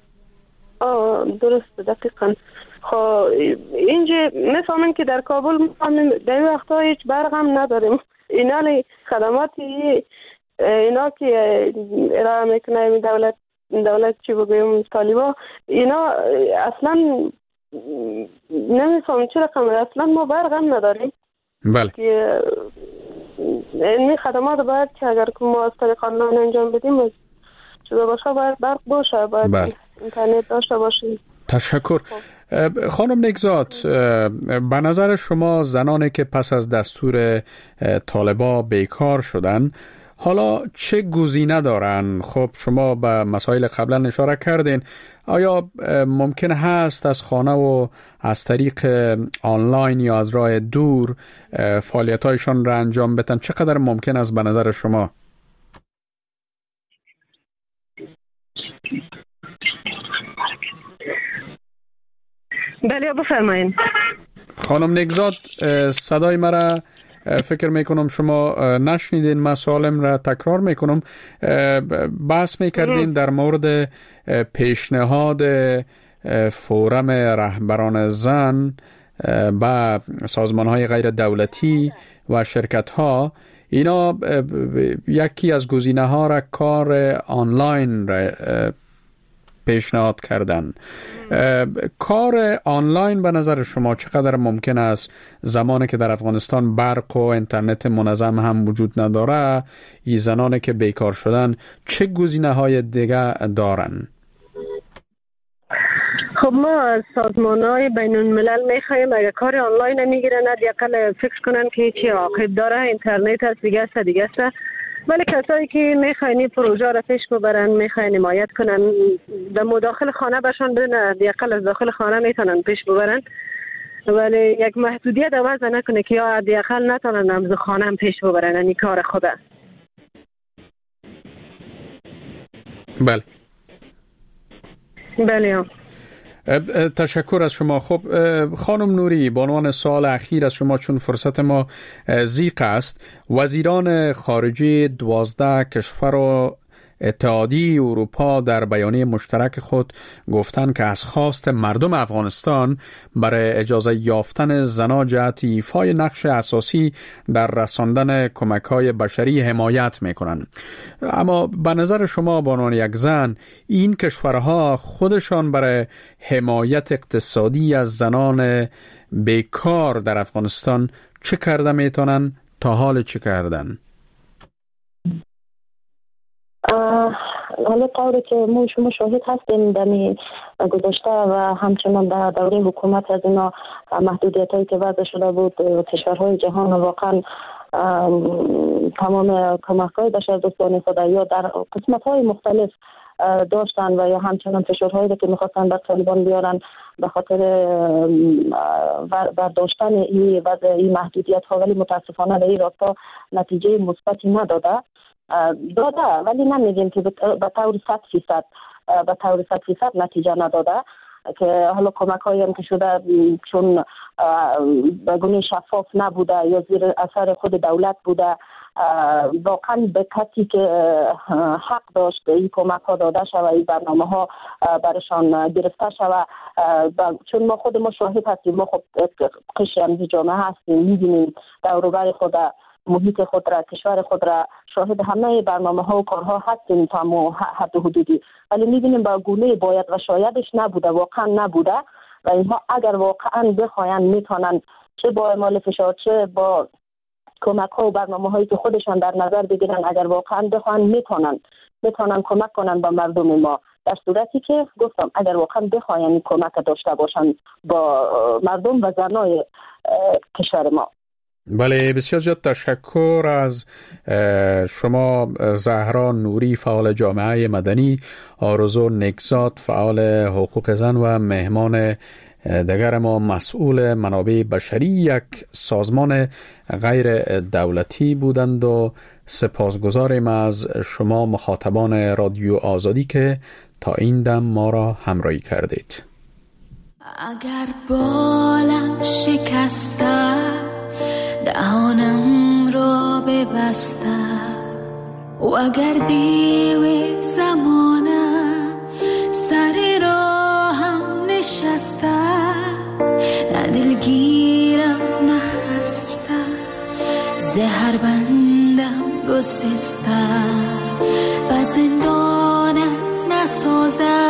درست، دقیقا. خب اینجا میفهمن که در کابل در این وقتا هیچ برق هم نداریم. اینا خدماتی اینا که ارائه میکنه دولت چی بگویم طالبا، اینا اصلا نمیفهم چه رقمه. اصلا ما برق هم نداریم. بله. که این خدمات باید که اگر ما از طریق آنلاین انجام بدیم شده باشه باید برق باشه، باید اینترنت داشته باشیم. تشکر. خانم نگزاد، به نظر شما زنانی که پس از دستور طالبا بیکار شدن حالا چه گزینه دارن؟ خب شما به مسائل قبلا اشاره کردین. آیا ممکن هست از خانه و از طریق آنلاین یا از راه دور فعالیت‌هایشان را انجام بدن؟ چقدر ممکن است به نظر شما؟ بله بفرمایید. خانم نگزاد، صدای مرا فکر میکنم شما نشنیدین. من سوالم را تکرار میکنم. بحث میکردین در مورد پیشنهاد فورم رهبران زن با سازمانهای غیر دولتی و شرکت ها. اینا یکی از گزینه ها را کار آنلاین را پیشنهاد کردن. کار آنلاین به نظر شما چقدر ممکن است زمانی که در افغانستان برق و اینترنت منظم هم وجود نداره؟ این زنانی که بیکار شدن چه گزینه های دیگه دارن؟ خب ما از سازمان‌های بین‌الملل می‌خوایم اگر کار آنلاین نمیگیرن حداقل فکر کنن که چی عاقبت داره، اینترنت هست دیگه است. ولی کسایی که میخواین این پروژه را پیش ببرن، میخواین حمایت کنن، در مداخل خانه باشن بدون حداقل از داخل خانه میتونن پیش ببرن، ولی یک محدودیت وضع نکنه که یا حداقل نتونن از خانه هم پیش ببرن. یعنی کار خوبه. بله. بله. تشکر از شما. خب خانم نوری، به عنوان سوال اخیر از شما، چون فرصت ما ضیق است، وزیران خارجه 12 کشور و اتحادیه اروپا در بیانیه مشترک خود گفتند که از خواست مردم افغانستان برای اجازه یافتن زنان جهت ایفای نقش اساسی در رساندن کمک‌های بشری حمایت می‌کنند. اما به نظر شما به عنوان یک زن، این کشورها خودشان برای حمایت اقتصادی از زنان بیکار در افغانستان چه کرده میتونن؟ تا حال چه کردن؟ حالا طوری که ما شما شاهد هستیم در گذشته و همچنان در دوره حکومت از اینا محدودیت هایی که وضع شده بود، کشورهای جهان واقعا تمام کمک های بشردوستانه خود یا در قسمت های مختلف داشتن و یا همچنان فشارهایی که میخواستن بر طالبان بیارن به خاطر برداشتن این وضع این محدودیت ها، ولی متاسفانه در این راستا نتیجه مثبتی نداده. ولی نمیگیم که به طور 100% نتیجه نداده، که حالا کمک هایی هم که شده چون به گونه شفاف نبوده یا زیر اثر خود دولت بوده، واقعا به کسی که حق داشت این کمک ها داده شود، این برنامه ها برشان گرفته شود. چون ما خود ما شاهد هستیم، ما خب قشری از جامعه هستیم، می‌بینیم دور و بر خود، محیط خود را، کشور خود را شاهد همه برنامه ها و کارها هستیم تا حد و حدودی، ولی می‌بینیم با گونه باید و شایدش نبوده، واقعا نبوده. و اینها اگر واقعا بخواین میتونن چه با اعمال فشار چه با کمک ها و برنامه هایی که خودشان در نظر بگیرن، اگر واقعا بخواین میتونن کمک کنن با مردم ما، در صورتی که گفتم اگر واقعا بخواین کمک داشته باشن با مردم و زنای کشور ما. بله، بسیار زیاد تشکر از شما زهرا نوری، فعال جامعه مدنی، آرزو نگزاد، فعال حقوق زن و مهمان دیگر ما مسئول منابع بشری یک سازمان غیر دولتی بودند و سپاسگزاریم از شما مخاطبان رادیو آزادی که تا این دم ما را همراهی کردید. اگر بالم شکسته دهانم را ببسته و اگر دیو زمانه سر راهم نشسته، نه دلگیرم نخسته، زهر بندم گسسته، به زندانم نسازه